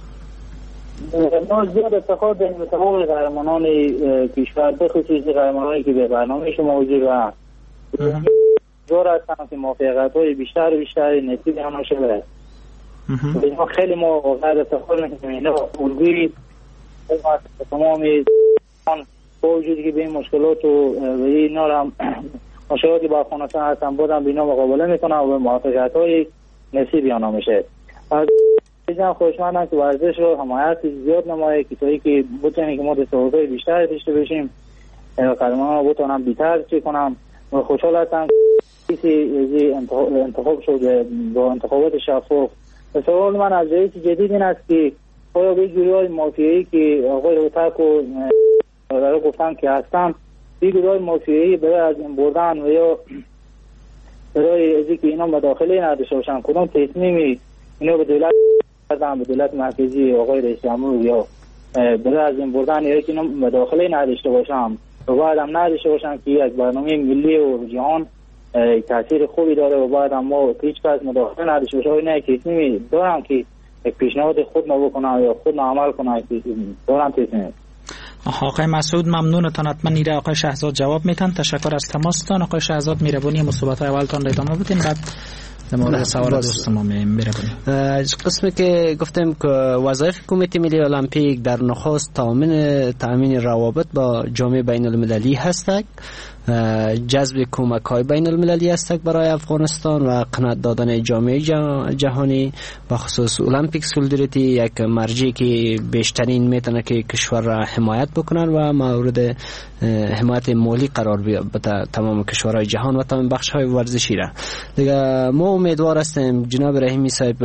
ما زیاد افتخار داریم به تمام قهرمانان کشور، به خصوص قهرمانانی که به برنامه شما حضور دارند. جور هستم که موفقیت‌های بیشتر بیشتر نصیب آنها شود. ما خیلی ما واقعا افتخار میکنیم اینا الگویی تمام با وجودی که به این مشکلات و به این نارم مشکلاتی با افغانستان هستن بودن بینا مقابله میکنن و به موفقیت های نصیبی آنها میشه. از اینجا خوشمندم که ورزش رو حمایت زیاد نمایه که تویی که بتونیم که ما دستاوردهای بیشتری داشته باشیم، قدمان رو بتونم بیتر چی کنم و خوشحال هستم کسی انتخاب شده با انتخابات شفاف. سوال من از رئیس جدید این است که آیا به گروه‌های مافیایی که آقای روتک و داره گفتن که هستن، این گروه‌های مافیایی برای از این بردن و یا برای ازی که اینا مداخله نداشته باشن، کدام تصمیمی اینا به دولت کردن، به دولت مرکزی آقای رئیس جمهور یا برای از این بردن یا که اینا مداخله نداشته باشن و باید هم نداشته باشن که یک برنامه ملی و جهان تاثیر خوبی داره و باید هم ما هیچ کس مداخله نداشته باشه. اینا که تصمیمی دارن که یک پیشنهاد خود ما بکنن یا خود ما عمل کنن که دارن تصمیم. آقای مسعود ممنونتان، حتما نیره آقای شهزاد جواب میتن. تشکر از تماستان. آقای شهزاد مهربانی مصاحبت اولتان را ادامه بدین، بعد در مورد سوال دوست ما مهربانی. قسمی که گفتم که وظایف کمیته ملی المپیک در نخست تامین تامین روابط با جامعه بین المللی هست جذب کمک‌های بین المللی است برای افغانستان و قناعت دادن جامعه جهانی و خصوص المپیک سولدریتی یک مرجعی که بیشترین میتونه که کشور را حمایت بکنن و مورد حمایت مالی قرار بده تمام کشورهای جهان و تمام بخش‌های ورزشی را. دیگه ما امیدوار هستیم جناب رحیمی صاحب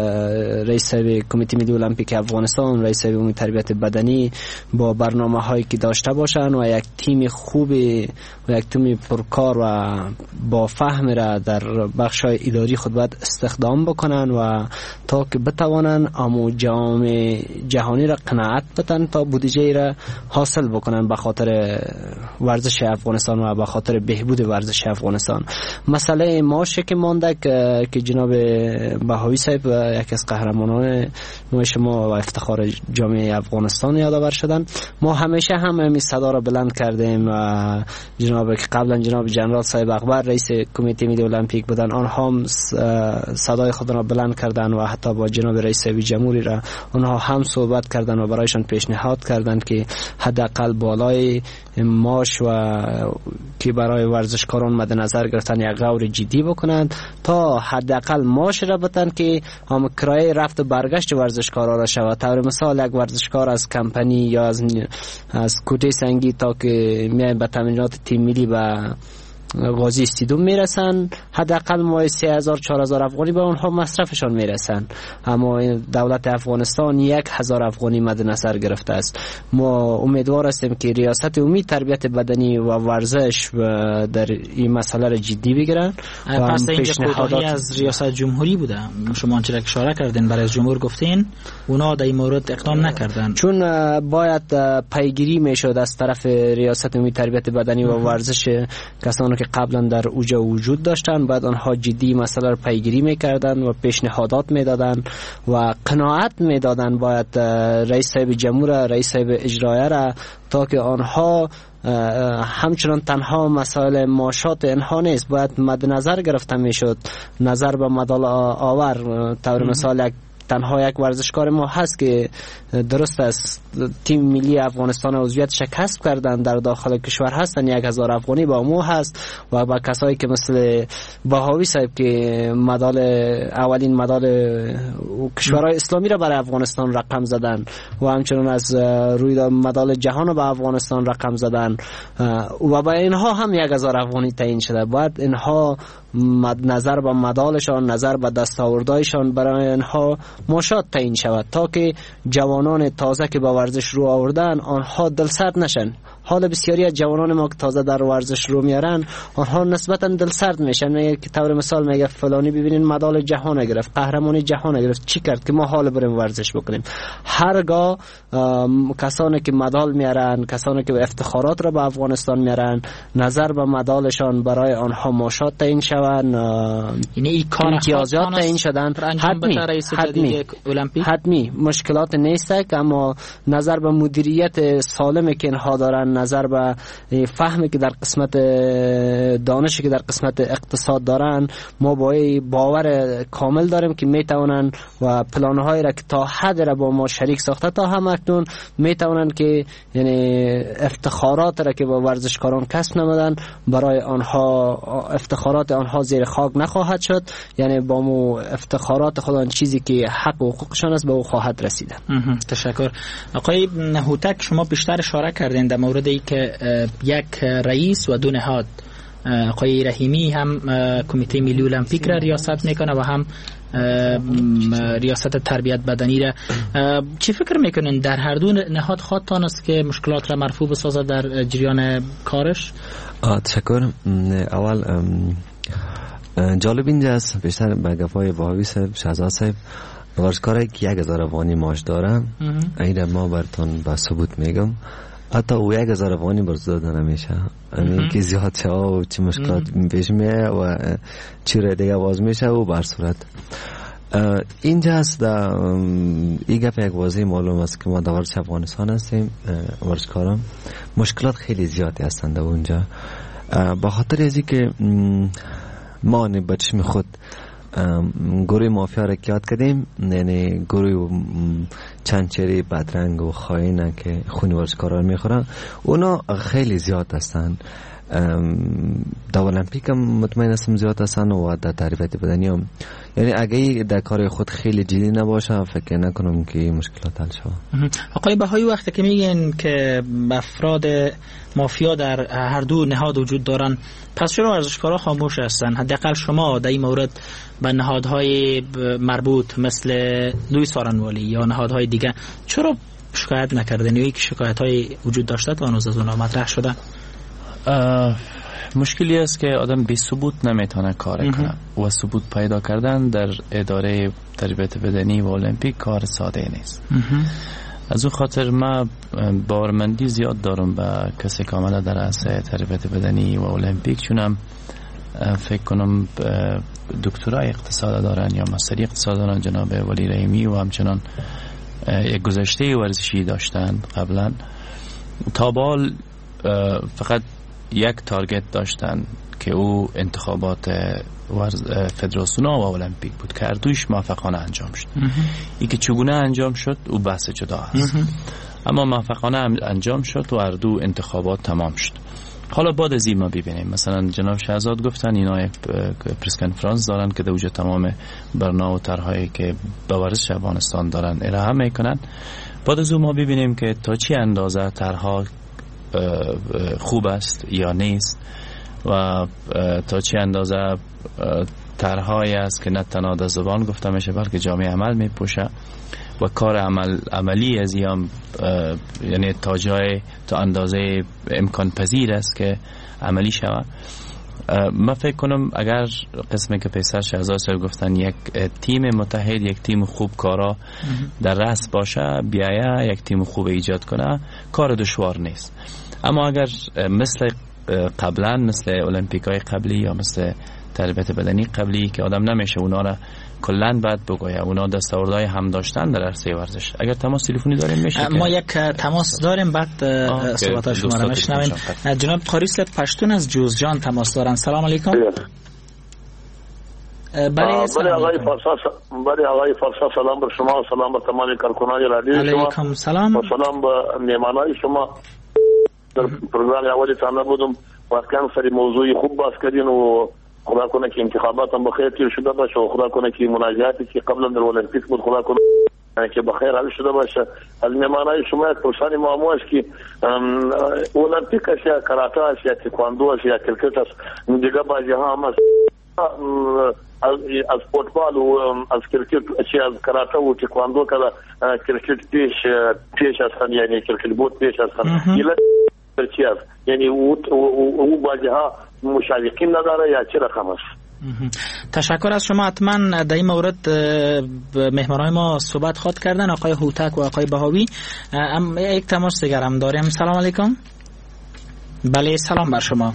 رئیس صاحب کمیته ملی المپیک افغانستان، رئیس صاحب امور تربیت بدنی با برنامه‌هایی که داشته باشن و یک تیم خوبی و یک تیم پرکار و با فهم را در بخش‌های اداری خود باید استخدام بکنن و تا که بتوانن امو جامعه جهانی را قناعت بدن تا بودجه را حاصل بکنن به خاطر ورزش افغانستان و به خاطر بهبود ورزش افغانستان. مسئله معاش که مانده که جناب بهایی صاحب یکی از قهرمانان معاش ما و افتخار جامعه افغانستان یادآور شدن، ما همیشه هم این صدا را بلند کردیم و جناب که قبلا جناب جنرال صاحب اکبر رئیس کمیته ملی المپیک بودن، آنها هم صدای خود را بلند کردن و حتی با جناب رئیس جمهوری را آنها هم صحبت کردن و برایشان پیشنهاد کردن که حداقل بالای معاش و که برای ورزشکاران مد نظر گرفتن یک غور جدی بکنند تا حداقل معاش را بدن که هم کرایه رفت و برگشت ورزشکارا را شود. طور مثال یک ورزشکار از کمپانی یا از از کوته سنگی تا که میای به تمرینات تیم ملی و غازی استیدوم میرسن حداقل ماه سه هزار چهار هزار افغانی به اونها مصرفشان میرسن، اما دولت افغانستان یک هزار افغانی مد نظر گرفته است. ما امیدوار هستیم که ریاست عمومی تربیت بدنی و ورزش در این مسئله را جدی بگیرن. پس این پیشنهادات از ریاست جمهوری بوده، شما آنچه را اشاره کردین برای جمهور گفتین اونا در این مورد اقدام نکردن، چون باید پیگیری میشد از طرف ریاست عمومی تربیت بدنی و ورزش کسانی که قبلا در اوجا وجود داشتن، بعد آنها جدی مسئله رو پیگیری میکردن و پیشنهادات میدادن و قناعت میدادن باید رئیس صاحب جمهور رئیس صاحب اجرایه را تا که آنها همچنان تنها مسائل معاشات اینها نیست، باید مد نظر گرفته میشد نظر به مدال آور. طور مثال یک تنها یک ورزشکار ما هست که درست است تیم ملی افغانستان عضویتش کسب کردن در داخل کشور هستن، یک هزار افغانی با مو هست و با کسایی که مثل بهاوی صاحب که مدال اولین مدال کشورهای اسلامی را برای افغانستان رقم زدن و همچنین از روی مدال جهان به افغانستان رقم زدن و با اینها هم یک هزار افغانی تعیین شده. باید اینها نظر به مدالشان نظر به دستاوردهایشان برای اینها معاشات تعیین شود تا که جوانان تازه که به ورزش رو آوردن آنها دلسرد نشن. حال بسیاری از جوانان ما که تازه در ورزش رو میارن آنها نسبتا دلسرد میشن، میگه که طور مثال میگه فلانی ببینین مدال جهان گرفت، قهرمانی جهان گرفت، چی کرد که ما حال بریم ورزش بکنیم. هرگاه کسانی که مدال میارن، کسانی که افتخارات را به افغانستان میارن، نظر به مدالشان برای آنها معاشات تعیین شون، یعنی این کار امتیازات تعیین شدن، حتمی حتمی حتمی مشکلات نیست، اما نظر به مدیریت سالمی که اینها دارن، نظر به فهمی که در قسمت دانشی که در قسمت اقتصاد دارن، ما با باور کامل داریم که میتونن و پلان‌هایی را که تا حد را با ما شریک ساخته تا هم اکنون میتونن که یعنی افتخارات را که با ورزشکاران کسب نمودن برای آنها افتخارات آنها زیر خاک نخواهد شد، یعنی با مو افتخارات خودان چیزی که حق و حقوقشان است به او خواهد رسیدن. تشکر. آقای هوتک، شما بیشتر اشاره کردین در موردی که یک رئیس و دو نهاد، آقای رحیمی هم کمیته ملی المپیک را ریاست میکنه و هم ریاست تربیت بدنی را. چی فکر میکنین در هر دو نهاد خواهد است که مشکلات را مرفوع بسازه در جریان کارش؟ تشکر. اول جالب اینجا است بیشتر به گفای بهاوی صاحب شهزاد صاحب ورزشکاری که یک هزار افغانی معاش داره این ما براتون با ثبوت میگم حتی او یک هزار افغانی برز داده نمیشه، یعنی که زیاد چه ها و چه مشکلات پیش میه و چی را دیگه باز میشه و بر صورت اینجا است. این گپ یک واضح معلوم است که ما در ورزش افغانستان هستیم، ورزشکاران مشکلات خیلی زیادی هستند اونجا با خاطر ازی که ما به چشم خود گروه مافیا را یاد کردیم، یعنی گروه چند چهره بدرنگ و خائن که خون ورزشکاران میخورن، اونا خیلی زیاد هستند. در المپیک هم مطمئن هستم زیاد هستن و در تربیت بدنی هم، یعنی اگه در کار خود خیلی جدی نباشه فکر نکنم که مشکلات حل شود. آقای بهایی وقتی که میگن که افراد مافیا در هر دو نهاد وجود دارن، پس چرا ورزشکارا خاموش هستن؟ حداقل شما در این مورد به نهادهای مربوط مثل لوئیس فارنوالی یا نهادهای دیگه چرا شکایت نکردن؟ یا یک شکایت های وجود داشته تا هنوز از اونها مطرح شده؟ مشکلی است که آدم بی ثبوت نمیتونه کار کنه و ثبوت پیدا کردن در اداره تربیت بدنی و المپیک کار ساده نیست. از اون خاطر ما باورمندی زیاد دارم به کسی که آمده در عرصه تربیت بدنی و المپیک، چونم فکر کنم دکترای اقتصاد دارن یا مستری اقتصاد دارن جناب ولی رحیمی و همچنان یک گذشته ورزشی داشتن قبلا. تا بال فقط یک تارگت داشتن که او انتخابات فدراسیون و المپیک بود که اردویش موفقانه انجام شد. ای که چگونه انجام شد او بحث جدا است، اما موفقانه انجام شد و اردو انتخابات تمام شد. حالا بعد از این ما ببینیم مثلا جناب شهزاد گفتن اینا یک پرس کنفرانس دارن که در اوج تمام برنامه و طرحهایی که به ورزش افغانستان دارن ارائه میکنن. بعد از اون ما ببینیم که تا چی اندازه طرحها خوب است یا نیست و تا چه اندازه طرحهایی است که نه تنها در زبان گفته میشه بلکه جامعه عمل میپوشه و کار عمل عملی از این یعنی تا جای تا اندازه امکان پذیر است که عملی شود. من فکر کنم اگر قسمی که پیسر شهزاد صاحب گفتن یک تیم متحد، یک تیم خوب کارا در رأس باشه، بیایه یک تیم خوب ایجاد کنه، کار دشوار نیست. اما اگر مثل قبلا مثل المپیکای قبلی یا مثل تربیت بدنی قبلی که آدم نمیشه اونا را کلن بعد بگویه، اونا دستاوردهای هم داشتن در عرصه ورزش. اگر تماس تلفنی داریم میشه ما یک تماس داریم بعد صحبت شما را بشنویم. جناب قاریسلت پشتون از جوزجان تماس دارن. سلام علیکم. بله سلام آقای فارسا. بله آقای فارسا، سلام بر شما و سلام بر تمام کارکنان رادیو شما. علیکم سلام و سلام به مهمانای شما. در پروگرام اولی تام نبودم، واقعا سری موضوعی خوب باز کردین و خدا کنه که انتخابات هم بخیر تیر شده باشه و خدا کنه که مناجاتی که قبلا در المپیک بود خدا کنه که بخیر حل شده باشه. از مهمانای شما یک پرسانی معمو است که المپیک است یا کاراته است یا تکواندو است یا کرکت است، دیگه بازی ها هم است از فوتبال و از کرکت چی از کاراته و تکواندو کلا کرکت پیش پیش هستن، یعنی کرکت بود پیش هستن چی است، یعنی او او بازی ها مشارکین نداره یا چه رقم است؟ تشکر از شما. حتما در این مورد مهمانای ما صحبت خواهد کردن، آقای هوتک و آقای بهاوی. ام یک تماس دیگر هم داریم. سلام علیکم. بله سلام بر شما.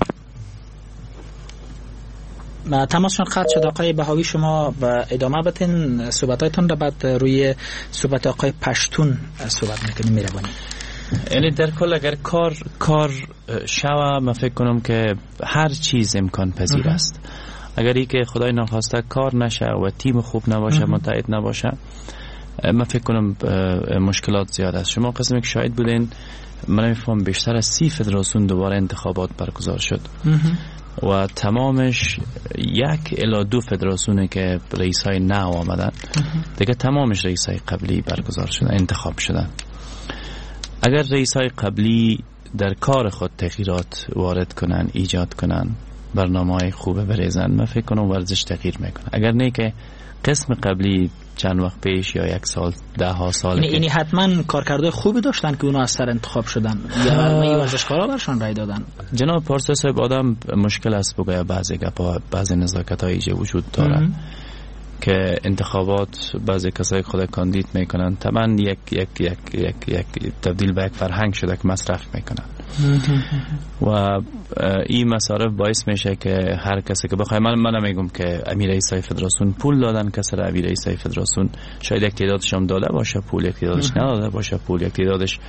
تماسشون قطع شد. آقای بهاوی شما با ادامه بتین صحبتایتون را، بعد روی صحبت آقای پشتون صحبت میکنیم. میروانیم. یعنی در کل اگر کار کار شوه من فکر کنم که هر چیز امکان پذیر است. اگر ای که خدای ناخواسته کار نشه و تیم خوب نباشه، متحد نباشه، من فکر کنم مشکلات زیاد است. شما قسمی که شاهد بودین، من نمیفهم بیشتر از سی فدراسیون دوباره انتخابات برگزار شد و تمامش یک الی دو فدراسیونه که رئیس های نو آمدن، دیگه تمامش رئیس های قبلی برگزار شدن، انتخاب شدن. اگر رئیس های قبلی در کار خود تغییرات وارد کنن، ایجاد کنن، برنامه های خوب بریزن، من فکر کنم ورزش تغییر میکنه. اگر نه که قسم قبلی چند وقت پیش یا یک سال ده ها سال یعنی حتما کارکرده خوبی داشتن که اونا از سر انتخاب شدن یا ورزشکارا برشان رای دادن. جناب پارسا صاحب، آدم مشکل است بگه بعضی گپا، بعضی نزاکت هایی که وجود داره که انتخابات بعضی کسای خود کاندید میکنن، طبعا یک یک یک یک یک تبدیل به یک فرهنگ شده که مصرف میکنن و این مصارف باعث میشه که هر کسی که بخواه، من من نمیگم که امیر رئیسای فدراسیون پول دادن، کسی را امیر رئیسای فدراسیون شاید یک تعدادش هم داده باشه پول، یک تعدادش نداده باشه پول، یک تعدادش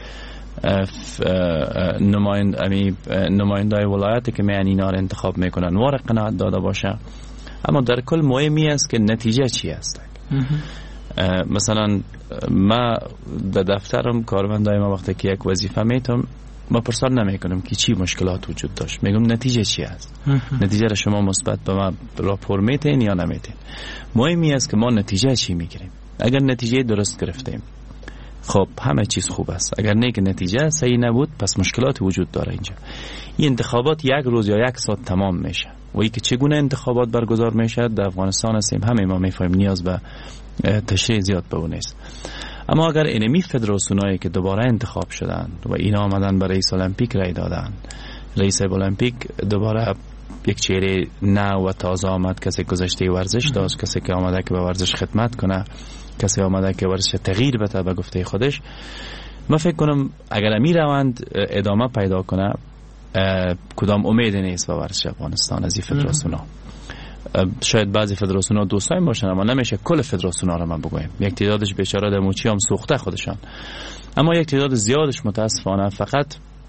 نمایند امی نمایندای ولایتی که میان اینا رو انتخاب میکنن وار قناعت داده باشه. اما در کل مهمی است که نتیجه چی است. مثلا ما در دفترم کارمندای ما وقتی که یک وظیفه میتم ما پرسان نمیکنم که چی مشکلات وجود داشت، میگم نتیجه چی است. نتیجه را شما مثبت به ما راپور میتین یا نمیتین. مهمی است که ما نتیجه چی میگیریم. اگر نتیجه درست گرفتیم خب همه چیز خوب است، اگر نه که نتیجه صحیح نبود پس مشکلات وجود داره. اینجا این انتخابات یک روز یا یک ساعت تمام میشه و اینکه چگونه انتخابات برگزار میشه در افغانستان هستیم همه ما میفهمیم، نیاز به تشریح زیاد به اون نیست. اما اگر اینمی فدراسیونایی که دوباره انتخاب شدند و اینا آمدن به رئیس المپیک رای دادن، رئیس المپیک دوباره یک چهره نو و تازه آمد، کسی گذشته ورزش داشت، کسی که آمده که به ورزش خدمت کنه، کسی آمده که ورزش تغییر بده به گفته خودش. من فکر کنم اگر امی روند ادامه پیدا کنه کدام امید نیست به ورزش افغانستان از این فدراسیونا. شاید بعضی فدراسیونا دوستان باشن اما نمیشه کل فدراسیونا رو من بگویم. یک تعدادش بیچاره دموچی هم سوخته خودشان، اما یک تعداد زیادش متاسفانه فقط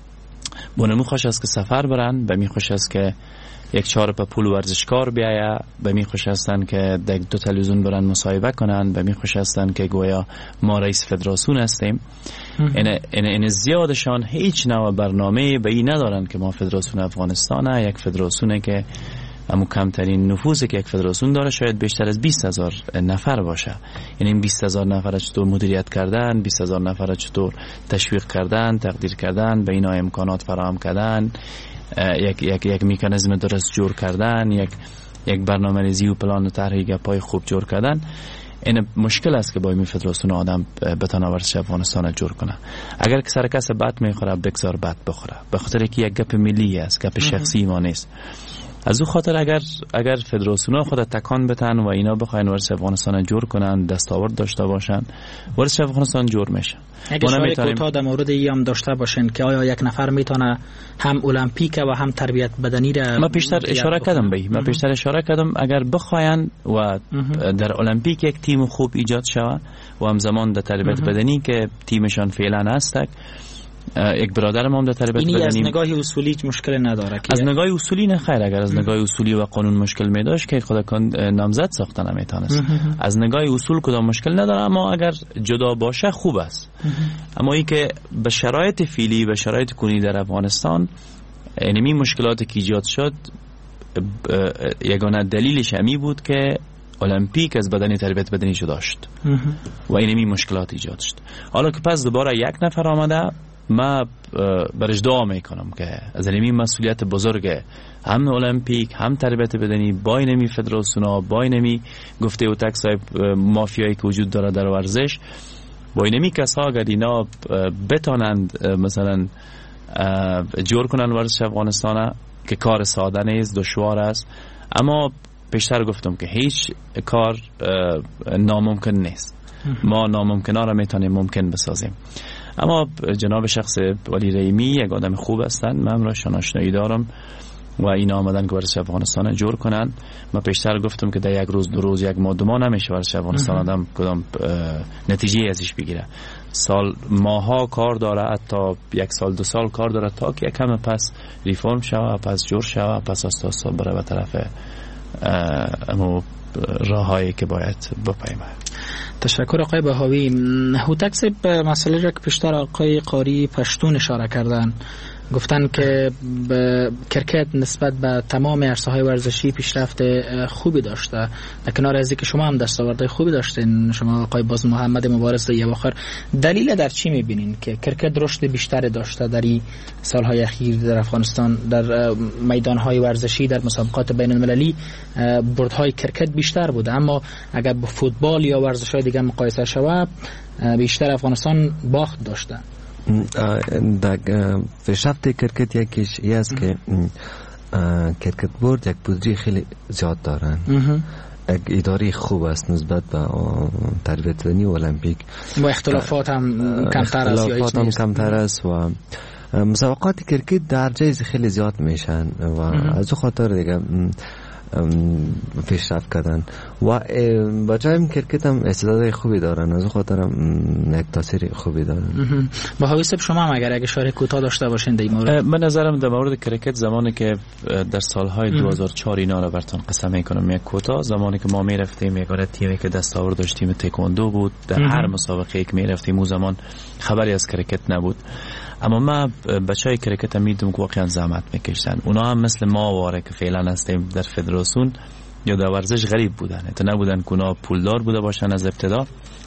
بونمو خوش است که سفر برن، به می خوش است که یک چهار پا پول ورزشکار بیایه، به می خوش هستن که در دو تلویزیون برن مصاحبه کنن، به می خوش هستن که گویا ما رئیس فدراسیون هستیم. این این این زیادشان هیچ نوع برنامه به این ندارن که ما فدراسیون افغانستانه، یک فدراسیونه که اما کمترین نفوذی که یک فدراسیون داره شاید بیشتر از بیست هزار نفر باشه. یعنی این بیست هزار نفر چطور مدیریت کردن، بیست هزار نفر چطور تشویق کردن، تقدیر کردن، به اینا امکانات فراهم کردن، یک یک یک مکانیزم درست جور کردن، یک یک برنامه‌ریزی و پلان و طرح پای خوب جور کردن. این مشکل است که با این فدراسیون آدم بتونه ورزش افغانستان جور کنه. اگر که سر کس بد میخوره بگذار بد بخوره، به خاطر که یک گپ ملی است، گپ شخصی ما نیست. از او خاطر اگر اگر فدراسیون خود تکان بتن و اینا بخواین ورزش افغانستان جور کنن، دستاورد داشته باشن، ورزش افغانستان جور میشه. اگه شاید کوتاه در مورد ایام داشته باشین که آیا یک نفر میتونه هم المپیک و هم تربیت بدنی را ما پیشتر اشاره کردم به ما پیشتر اشاره کردم اگر بخواین و در المپیک یک تیم خوب ایجاد شود و همزمان در تربیت بدنی که تیمشان فعلا هست، یک برادرم هم در تربیت بدنی از نگاه اصولی مشکل نداره که از نگاه اصولی نه خیر، اگر از نگاه اصولی و قانون مشکل می داشت که خدا کن نامزد ساخته نمیتونست. از نگاه اصول کدام مشکل نداره، اما اگر جدا باشه خوب است. اما این که به شرایط فعلی و شرایط کنونی در افغانستان اینمی مشکلاتی که ایجاد شد یگانه دلیلش همی بود که المپیک از بدنی تربیت بدنی شو داشت و اینمی مشکلات ایجاد شد. حالا که پس دوباره یک نفر آمده، ما برش دعا میکنم که از اینمی مسئولیت بزرگ هم المپیک هم تربیت بدنی با اینمی فدراسیونا، با اینمی گفته و تک صاحب مافیایی که وجود داره در ورزش، با اینمی کسا اگر اینا بتانند مثلا جور کنن ورزش افغانستان که کار ساده نیست، دشوار است، اما پیشتر گفتم که هیچ کار ناممکن نیست. ما ناممکنه را میتونیم ممکن بسازیم. اما جناب شخص ولی رحیمی یک آدم خوب هستند، من را آشنایی دارم و اینا آمدن که ورزش افغانستان جور کنن. من پیشتر گفتم که در یک روز دو روز یک ماه دو ماه نمیشه ورزش افغانستان آدم کدام نتیجه ازش بگیره. سال ماها کار داره، حتی یک سال دو سال کار داره تا که کم پس ریفرم شوه، پس جور شوه، پس از تا بره به طرف امو راهایی که باید بپیمه. تشکر آقای بهاوی. هوتکس به مسئله را که پیشتر آقای قاری پشتون اشاره کردن، گفتن که کرکت نسبت به تمام عرصه‌های ورزشی پیشرفت خوبی داشته، در کنار از اینکه شما هم دستاوردهای خوبی داشتین، شما آقای باز محمد مبارز یواخر، دلیل در چی می‌بینین که کرکت رشد بیشتری داشته در این سالهای اخیر در افغانستان؟ در میدان‌های ورزشی در مسابقات بین‌المللی بردهای کرکت بیشتر بوده، اما اگر با فوتبال یا ورزش‌های دیگه مقایسه شود بیشتر افغانستان باخت داشته. در پیشرفت کرکت یکیش این است که کرکت بورد یک بودجه خیلی زیاد دارن، یک اداره خوب است نسبت به تربیت بدنی و المپیک و اختلافات هم کمتر است، اختلافات هم کمتر است و مسابقات کرکت در جایز خیلی زیاد میشن و از او خاطر دیگه پیشرفت کردن و بچه‌ها کرکت هم استعداد خوبی دارن، از خاطر هم یک تاثیر خوبی دارن. با حویسب شما هم اگر اگه اشاره کوتاه داشته باشین در این مورد. من نظرم در مورد کرکت زمانی که در سالهای دو هزار و چهار اینا رو براتون قسم میکنم یک کوتاه، زمانی که ما میرفتیم یگانه تیمی که دستاورد داشت تیم تکواندو بود، در هر مسابقه که میرفتیم اون زمان خبری از کرکت نبود، اما ما بچهای کرکت هم میدونم که واقعا زحمت میکشتن. اونا هم مثل ما واره که فعلا هستیم در فدراسیون یا در ورزش غریب بودن، تا نبودن که اونا پولدار بوده باشن از ابتدا.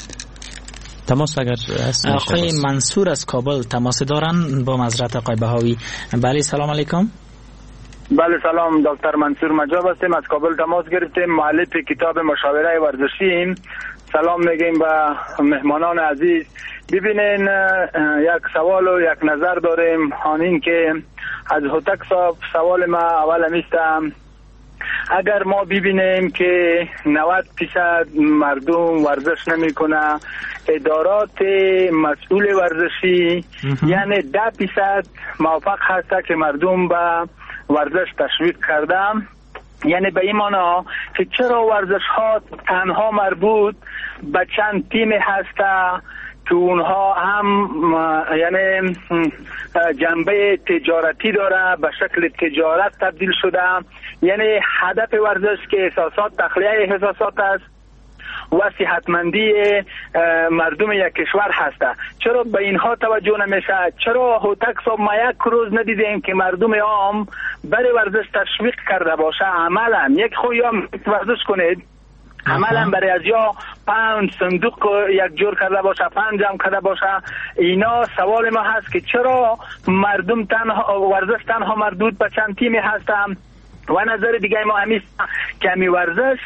تماس اگر هست آقای منصور از کابل تماس دارن با معذرت آقای بهاوی. بله سلام علیکم. بله سلام، دکتر منصور مجاب هستیم، از کابل تماس گرفتیم، مؤلف کتاب مشاوره ورزشیم. سلام میگیم به مهمانان عزیز. ببینین یک سوال و یک نظر داریم، آن این که از هوتک صاحب سوال ما اول میستم، اگر ما ببینیم که نود درصد مردم ورزش نمیکنه، ادارات مسئول ورزشی یعنی ده درصد موفق هسته که مردم به ورزش تشویق کردم، یعنی به این معنا که چرا ورزش ها تنها مربوط به چند تیم هسته که اونها هم یعنی جنبه تجارتی داره، به شکل تجارت تبدیل شده، یعنی هدف ورزش که احساسات تخلیه احساسات است و صحتمندی مردم یک کشور هسته. چرا به اینها توجه نمیشه؟ چرا هوتک صاحب ما یک روز ندیدیم که مردم عام برای ورزش تشویق کرده باشه؟ عملا یک خو یا ورزش کنید، عملا برای از یا پوند صندوق یک جور کرده باشه، پوند جمع کرده باشه. اینا سوال ما هست که چرا مردم تنها ورزش تنها مردود به چند تیمی هستن؟ و نظر دیگه ما همیست که همی ورزش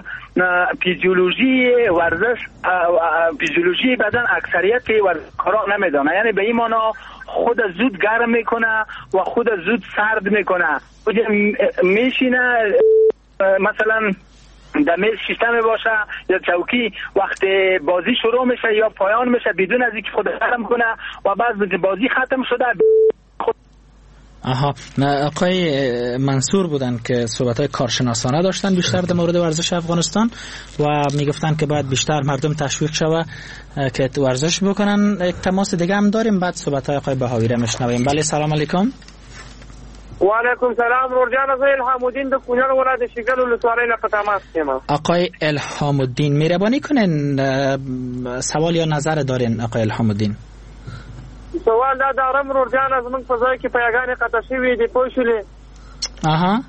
فیزیولوژی ورزش فیزیولوژی بدن اکثریت ورزشکارا نمیدانه، یعنی به این معنا خود زود گرم میکنه و خود زود سرد میکنه، میشینه مثلا در میز شیشتمه باشه یا چوکی، وقتی بازی شروع میشه یا پایان میشه بدون از اینکه خود گرم کنه و بعد بازی ختم شده. آها، آقای منصور بودن که صحبت‌های کارشناسانه داشتن بیشتر در مورد ورزش افغانستان و میگفتن که باید بیشتر مردم تشویق شوه که ورزش بکنن. یک تماس دیگه هم داریم، بعد صحبت‌های آقای بهاوی را میشنویم. بله سلام علیکم. و علیکم سلام. رورجان از الهام الدین د کونړ ولایت شګل ولسوالۍ نه په تماس یم. آقای الهام الدین مهربانی کنین سوال یا نظر دارین آقای الهام الدین؟ سوال دا دارم رورجان از من په ځای کې پیغام قطع شوی دی پوه شولې. آها،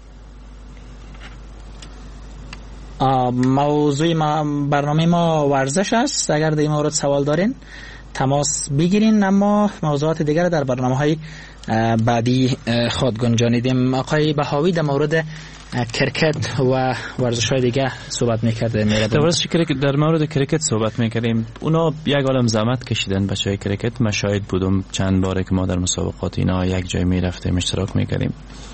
موضوع ما برنامه ما ورزش است. اگر در این مورد سوال دارین تماس بگیرین، اما موضوعات دیگر در برنامه‌های بعدی خود گنجانیدیم. آقای بهاوی در مورد کرکت و ورزش‌های دیگه صحبت می‌کرده. در ورزش کرکت، در مورد کرکت صحبت می‌کردیم. اونا یک عالم زحمت کشیدن بچه‌های کرکت. من شاهد بودم چند باره که ما در مسابقات اینا یک جای می‌رفتیم اشتراک می‌کردیم.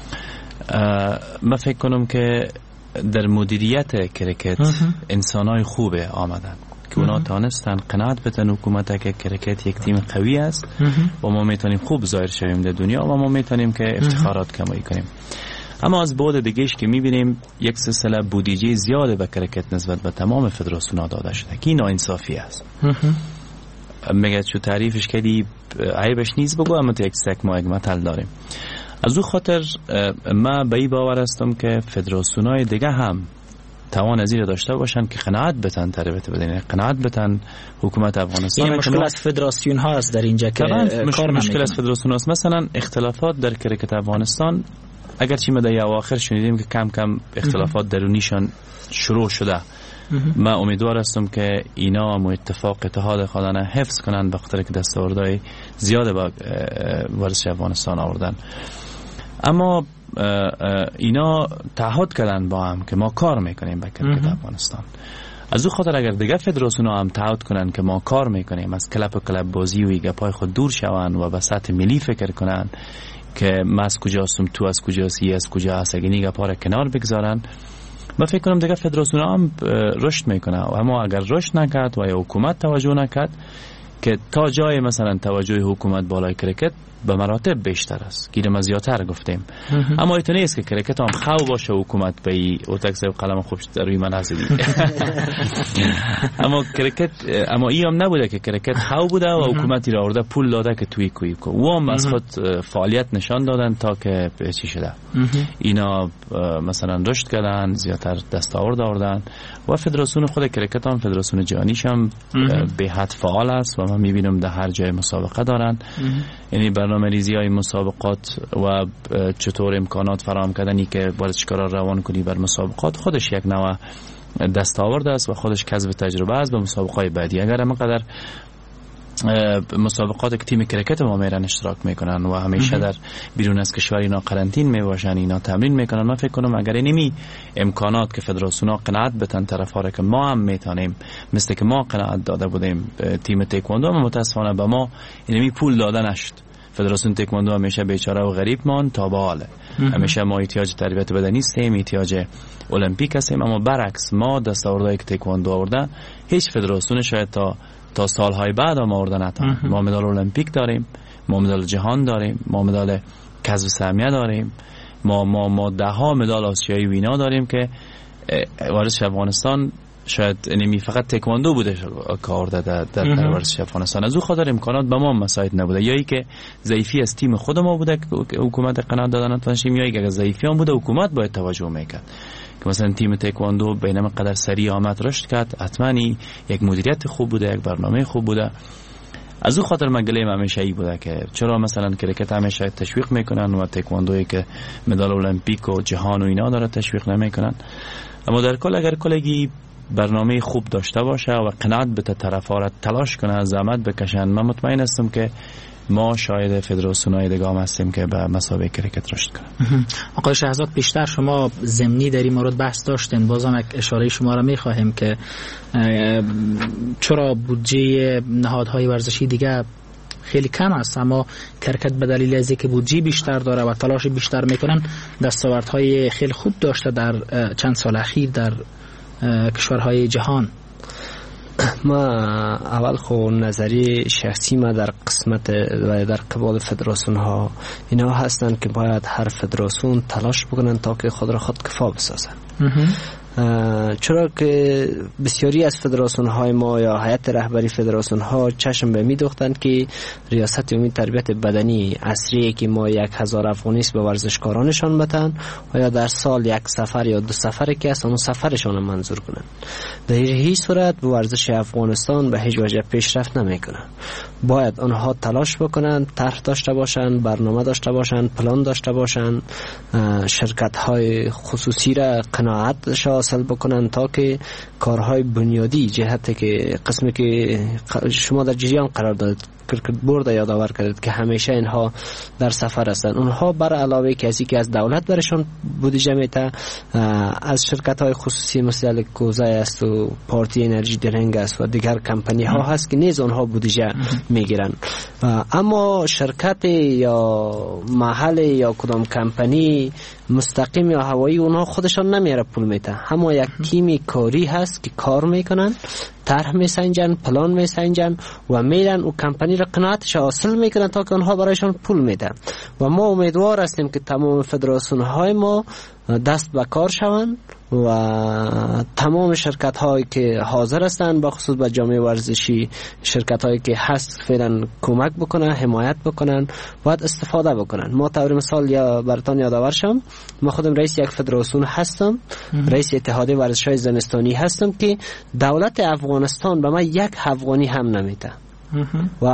من فکر کنم که در مدیریت کرکت انسان‌های خوبه آمدن که اونا تانستن قناعت بدن حکومت که کرکت یک تیم قوی است و ما میتونیم خوب ظاهر شویم در دنیا و ما میتونیم که افتخارات کمایی کنیم. اما از بعد دیگهش که میبینیم یک سلسله بودجه زیاده به کرکت نسبت به تمام فدراسیون‌ها داده شده که این ناانصافی است. میگه چو تعریفش کردی عیبش نیست بگو، اما یک سک ما یک مطل داریم. از او خاطر ما به این باور هستم که فدراسیون‌های دیگه هم توان از این داشته باشن که قناعت بتن تربیت بدن، قناعت بتن حکومت افغانستان. این مشکل از فدراسیون ها است در اینجا که کار مشکل از فدراسیون هاست. مثلا اختلافات در کرکت افغانستان اگرچه ما در اواخر شنیدیم که کم کم اختلافات درونیشان شروع شده، من امیدوار هستم که اینا هم اتفاق اتحاد خودانه حفظ کنن به خاطر که دستاوردهای زیاده با ورزش افغانستان آوردن. اما اینا تعهد کردن با هم که ما کار میکنیم به کرکت افغانستان. از او خاطر اگر دیگه فدراسیون هم تعهد کنن که ما کار میکنیم، از کلب و کلب بازی و گپای خود دور شوند و به سطح ملی فکر کنن که ما از کجا هستم، تو از کجا هستی، از کجا هست، اگه این گپا را کنار بگذارن، من فکر کنم دیگه فدراسیون هم رشد میکنه. و اما اگر رشد نکرد و یا حکومت توجه نکرد که تا جای مثلا توجه حکومت بالای کرکت به مراتب بیشتر است، گیرم از زیادتر گفتیم. اما ایتونه است که کرکت هم خو باشه حکومت به ای او تکسب قلم خوب در روی من هستی. اما کرکت اما ای هم نبوده که کرکت خو بوده و حکومتی را آورده پول داده که توی کوی کو و هم از خود فعالیت نشان دادن تا که چی شده اینا مثلا رشد کردن، زیادتر دستاورد آوردن و فدراسیون خود کرکت هم فدراسیون جهانیش هم به حد فعال است و من میبینم در هر جای مسابقه دارن. یعنی برنامه ریزی های مسابقات و چطور امکانات فراهم کردنی که ورزشکارا روان کنی بر مسابقات خودش یک نوع دستاورد است و خودش کسب تجربه است به مسابقات های بعدی. اگر همینقدر مسابقات که تیم کرکت ما میرن اشتراک میکنن و همیشه در بیرون از کشور اینا قرنطین میباشن، اینا تمرین میکنن، من فکر کنم اگر اینمی امکانات که فدراسیون ها قناعت بتن طرفاره که ما هم میتونیم مثل که ما قناعت داده بودیم تیم تکواندو، اما متاسفانه به ما اینمی پول داده نشد. فدراسیون تکواندو همیشه بیچاره و غریب مان تا به حاله. همیشه ما احتیاج تربیت بدنی هستیم، احتیاج المپیک هستیم، اما برعکس ما دستاوردهای که تکواندو آورده هیچ فدراسیون شاید تا تا سالهای بعد ما آورده نتونن. ما مدال المپیک داریم، ما مدال جهان داریم، ما مدال کسب سهمیه داریم، ما ما ما ده ها مدال آسیایی و اینا داریم که ورزش افغانستان شاید نمی فقط تکواندو بوده کار داده در, در ورزش افغانستان. از او خاطر امکانات به ما مساعد نبوده، یا ای که ضعیفی از تیم خود ما بوده که حکومت قناعت دادن نتونستیم، یا ای که ضعیفی هم بوده حکومت باید توجه میکرد که مثلا تیم تکواندو بینما قدر سریع آمد رشد کرد. حتما یک مدیریت خوب بوده، یک برنامه خوب بوده. از او خاطر مگلیم همیشه ای بوده که چرا مثلا کرکت همیشه تشویق میکنن و تکواندویی که مدال المپیک و جهان و اینا داره تشویق نمیکنن. اما در کل اگر کلگی برنامه خوب داشته باشه و قناعت به طرفا را تلاش کنه، زحمت بکشن، من مطمئن هستم که ما شاید فدراسیون‌های دیگه هم هستیم که به مسابقه کرکت رشد کنن. آقای شهزاد بیشتر شما ضمنی در این مورد بحث داشتین، بازم یک اشاره شما را می‌خواهیم که چرا بودجه نهادهای ورزشی دیگه خیلی کم است اما کرکت به دلیل از اینکه بودجه بیشتر داره و تلاش بیشتر میکنن دستاوردهای خیلی خوب داشته در چند سال اخیر در کشورهای جهان. ما اول خو نظری شخصی ما در قسمت و در قبال فدراسیون ها اینا هستن که باید هر فدراسیون تلاش بکنن تا که خود را خود کفا بسازن. چرا که بسیاری از فدراسیون های ما یا هیئت رهبری فدراسیون ها چشم به می دوختند که ریاست عمومی تربیت بدنی اصری که ما یک هزار افغانیست به ورزشکارانشان بتن و یا در سال یک سفر یا دو سفر که است اون سفرشان منظور کنند. در هیچ صورت به ورزش افغانستان به هیچ وجه پیشرفت نمیکنن. باید آنها تلاش بکنند، طرح داشته باشند، برنامه داشته باشند، پلان داشته باشند، شرکت های خصوصی را قناعت حاصل بکنن تا که کارهای بنیادی جهت که قسمی که شما در جریان قرار دادید کرکت بورد یادآور کردید که همیشه اینها در سفر هستند. اونها بر علاوه کسی که از دولت برشون بودجه میته از شرکت های خصوصی مثل کوزای است و پارتی انرژی درنگ است و دیگر کمپانی ها هست که نیز اونها بودجه میگیرن. اما شرکت یا محل یا کدام کمپانی مستقیم یا هوایی اونها خودشان نمیاره پول میته. همه یک تیمی کاری هست که کار میکنن، طرح میسنجن، پلان میسنجن و میرن و کمپانی را قناعتش حاصل میکنن تا که اونها برایشان پول میدن. و ما امیدوار هستیم که تمام فدراسیون های ما دست به کار شوند و تمام شرکت هایی که حاضر هستند با خصوص به جامعه ورزشی شرکت هایی که هست فعلا کمک بکنن، حمایت بکنن، باید استفاده بکنن. ما طور مثال یا براتون یادآور شم، ما خودم رئیس یک فدراسیون هستم، رئیس اتحادیه ورزش های زمستانی هستم که دولت افغانستان به ما یک افغانی هم نمیده و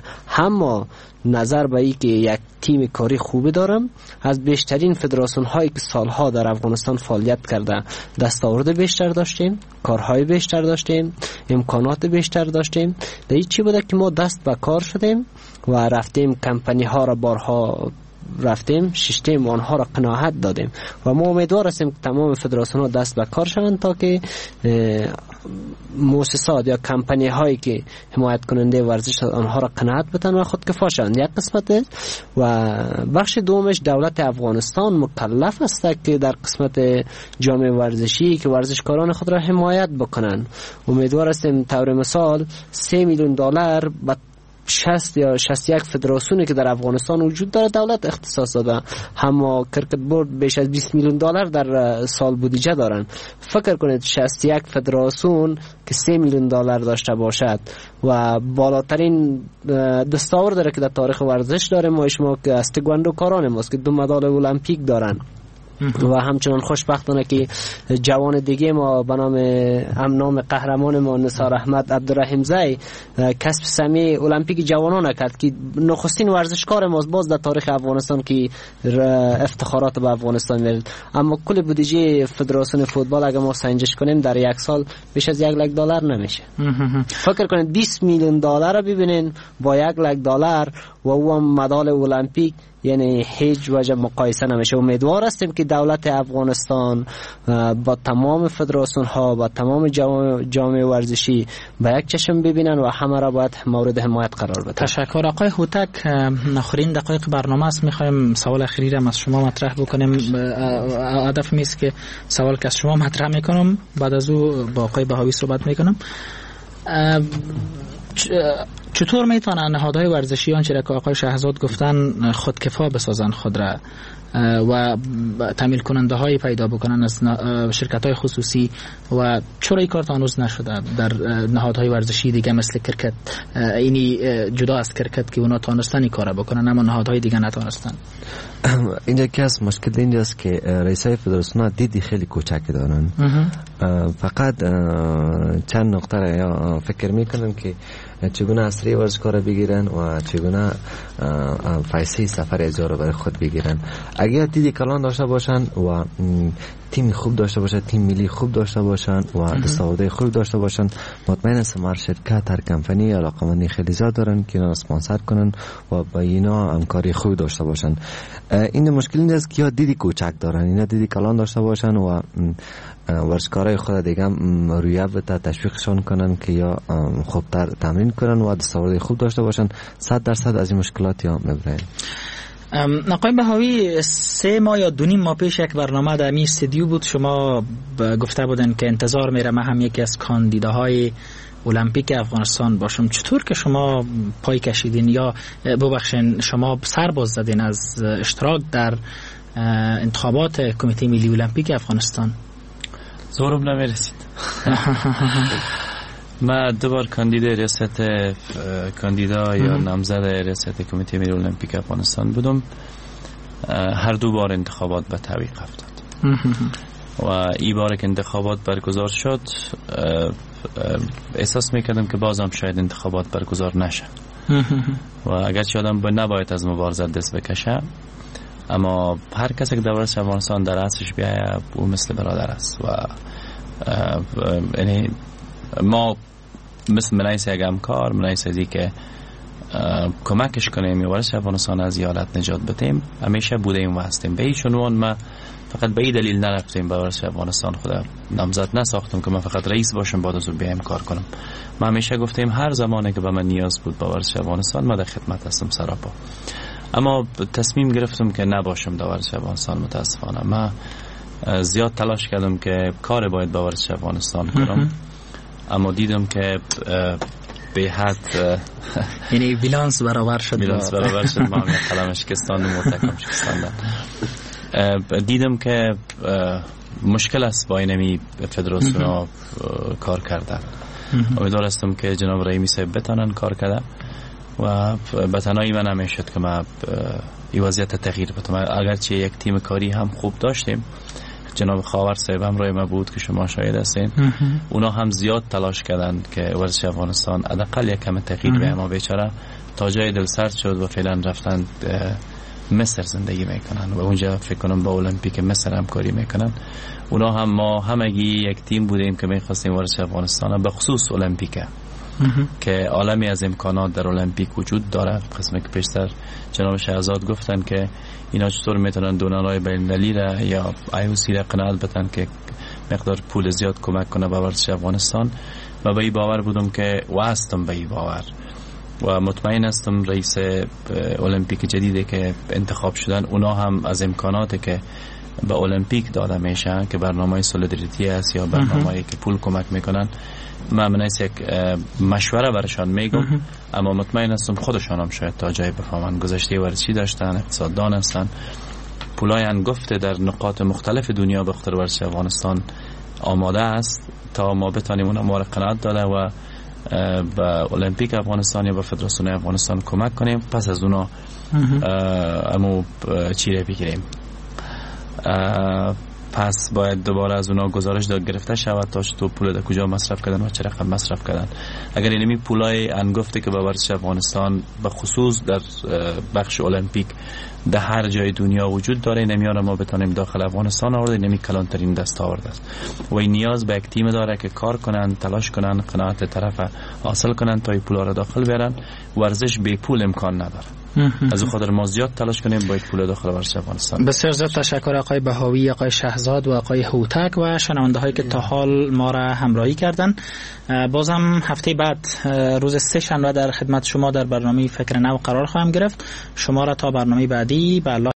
هم نظر به ای که یک تیم کاری خوبی دارم. از بیشترین فدراسیون هایی که سالها در افغانستان فعالیت کرده دستاورد بیشتر داشتیم، کارهای بیشتر داشتیم، امکانات بیشتر داشتیم. در این چی بوده که ما دست به کار شدیم و رفتیم کمپانی ها را بارها رفتیم ششتیم و آنها را قناعت دادیم و ما امیدوار هستیم که تمام فدراسیون ها دست به کار شوند تا که مؤسسات یا کمپانی هایی که حمایت کننده ورزش آنها را قناعت بدن و خود کفا شوند. یک قسمت و بخش دومش دولت افغانستان مکلف است که در قسمت جامعه ورزشی که ورزشکاران خود را حمایت بکنن. امیدوار هستیم طور مثال سه میلیون دلار شصت یا شصت و یک فدراسیونی که در افغانستان وجود داره دولت اختصاص داده. هم کرکت بورد بیش از بیست میلیون دلار در سال بودجه دارن. فکر کنید شصت و یک فدراسیون که سه میلیون دلار داشته باشد و بالاترین دستاورد داره که در تاریخ ورزش داره ما شما که از تکواندوکاران ماست که دو مدال المپیک دارن و همچنان خوشبختانه که جوان دیگه ما به نام هم نام قهرمان ما نثار احمد عبدالرحیم زی کسب سهمیه المپیک جوانان کرد که نخستین ورزشکار ماست باز در تاریخ افغانستان که افتخارات به افغانستان میرد. اما کل بودجه فدراسیون فوتبال اگه ما سنجش کنیم در یک سال بیش از یک لک دلار نمیشه. فکر کنید بیست میلیون دلار رو ببینین با یک لک دلار و او مدال المپیک، یعنی هیچ وجه مقایسه نمیشه. امیدوار هستیم که دولت افغانستان با تمام فدراسیون ها با تمام جامعه ورزشی با یک چشم ببینن و همه را باید مورد حمایت قرار بدن. تشکر آقای هوتک. آخرین دقایق برنامه است، میخوایم سوال اخیری را از شما مطرح بکنیم. هدف میست که سوال که از شما مطرح میکنم بعد از او با آقای بهاوی صحبت میکنم. چطور میتونن نهادهای ورزشی آنچه که آقای شهزاد گفتن خودکفا بسازن خود را و تامین کننده های پیدا بکنن از شرکت های خصوصی و چرا این کار هنوز نشده در نهادهای ورزشی دیگه مثل کرکت؟ اینی جدا از کرکت که اونا تونستن این کار بکنن اما نهادهای دیگه نتونستن. اینجا که از مشکل اینجاست که رئیسای فدراسیون دیدی خیلی کوچک دارن. فقط چند نقطه را فکر میکنم که چگونه اسری ورزشکار بگیرن و چگونه پیسه سفر اجاره برای خود بگیرن. اگر دیدی کلان داشته باشن و تیم خوب داشته باشن، تیم ملی خوب داشته باشن و دستاوردهای خوب داشته باشن، مطمئن هستم هر شرکت هر کمپانی علاقمندی خیلی زیاد دارن که اینا اسپانسر کنن و با اینا همکاری خوب داشته باشن. این مشکل نیست که یا دیدی کوچک دارن، اینا دیدی کلان داشته باشن و ورزشکارای خود دیگه رویه بده تشویقشون کنن که یا خوبتر تمرین کنن و دستاوردهای خوب داشته باشن. صد درصد از این مشکلات یا میبرن. آقای بهاوی، سه ماه یا دو نیم ماه پیش یک برنامه در می استودیو بود، شما گفته بودن که انتظار میره من هم یکی از کاندیداهای المپیک افغانستان باشم. چطور که شما پای کشیدین یا ببخشین شما سر باز زدین از اشتراک در انتخابات کمیته ملی المپیک افغانستان؟ زورم نمیرسید. من دوبار کاندید ریاست کاندیدا یا نامزد ریاست کمیته ملی المپیک افغانستان بودم. هر دو بار انتخابات به تعویق افتاد و این بار که انتخابات برگزار شد احساس میکردم که بازم شاید انتخابات برگزار نشه و اگرچه آدم نباید از مبارزه دست بکشه، اما هر کسی که در ورزش افغانستان در عصرش بیاید او مثل برادر است و یعنی ما مثل منایس یک همکار، منایس ازی که کمکش کنیم یا ورزش افغانستان از حالت نجات بدیم همیشه بودیم و هستیم. به هیچ عنوان ما فقط به این دلیل نرفتیم به ورزش افغانستان خدا نامزد نساختم که من فقط رئیس باشم بعد از اون بیایم کار کنم. ما همیشه گفتیم هر زمانی که به من نیاز بود به ورزش افغانستان ما در خدمت هستم سراپا. اما تصمیم گرفتم که نباشم در ورزش افغانستان. متاسفانه من زیاد تلاش کردم که کار باید به ورزش افغانستان کنم اما دیدم که به حد یعنی بیلانس برابر شد بیلانس برابر شد ما هم قلم شکستان و متکم شکستان دیدم که مشکل است با اینمی فدراسیون ها کار کردن. امیدوار هستم که جناب رحیمی صاحب بتانن کار کرده و به تنهایی من نمیشد که ما این وضعیت تغییر بدم. اگرچه یک تیم کاری هم خوب داشتیم، جناب خاور صاحب هم روی ما بود که شما شاهد هستین، اونا هم زیاد تلاش کردند که ورزش افغانستان حداقل یک کم تغییر به ما بیچاره تا جای دل سرد شد و فعلا رفتن مصر زندگی میکنن و اونجا فکر کنم با المپیک مصر همکاری میکنن. اونا هم ما همگی یک تیم بودیم که میخواستیم ورزش افغانستان به خصوص المپیکه که عالمی از امکانات در المپیک وجود داره. قسمی که پیشتر جناب شهزاد گفتن که اینا چطور میتونن دونرهای بین‌المللی را یا آی او سی را قناعت بدن که مقدار پول زیاد کمک کنه به ورزش افغانستان. و به این باور بودم که و هستم به این باور و مطمئن هستم رئیس المپیک جدیدی که انتخاب شدن اونا هم از امکاناتی که به المپیک داده میشن که برنامه سولیدریتی است یا برنامه‌ای که پول کمک میکنن من من یک مشوره برشان میگم، اما مطمئن هستم خودشان هم شاید تا جای بفهمن گذشته ورزشی داشتن، اقتصاددان هستن. پولای انگفت در نقاط مختلف دنیا به خاطر ورزش افغانستان آماده است تا ما بتانیم اون ما را قناعت داده و به المپیک افغانستان یا به فدراسیون افغانستان کمک کنیم. پس از اونا امو چیره بگیریم. پس باید دوباره از اونا گزارش داد گرفته شود تا تو پول در کجا مصرف کردن و چه رقم مصرف کردن. اگر اینمی پولای انگفته که به ورزش افغانستان به خصوص در بخش المپیک در هر جای دنیا وجود داره، نمیاره ما بتونیم داخل افغانستان آورده، نمی کلانترین دستاورد است و این نیاز به یک تیم داره که کار کنن، تلاش کنن، قناعت طرف حاصل کنن تا این پولا را داخل بیارن. ورزش بی پول امکان نداره. از اون خاطر ما زیاد تلاش کنیم با پول داخل ورزش افغانستان. بسیار زیاد تشکر آقای بهاوی، آقای شهزاد و آقای هوتک و شنونده هایی که تا حال ما را همراهی کردن. بازم هفته بعد روز سه شنبه در خدمت شما در برنامه فکر نو قرار خواهم گرفت. شما را تا برنامه بعدی به الله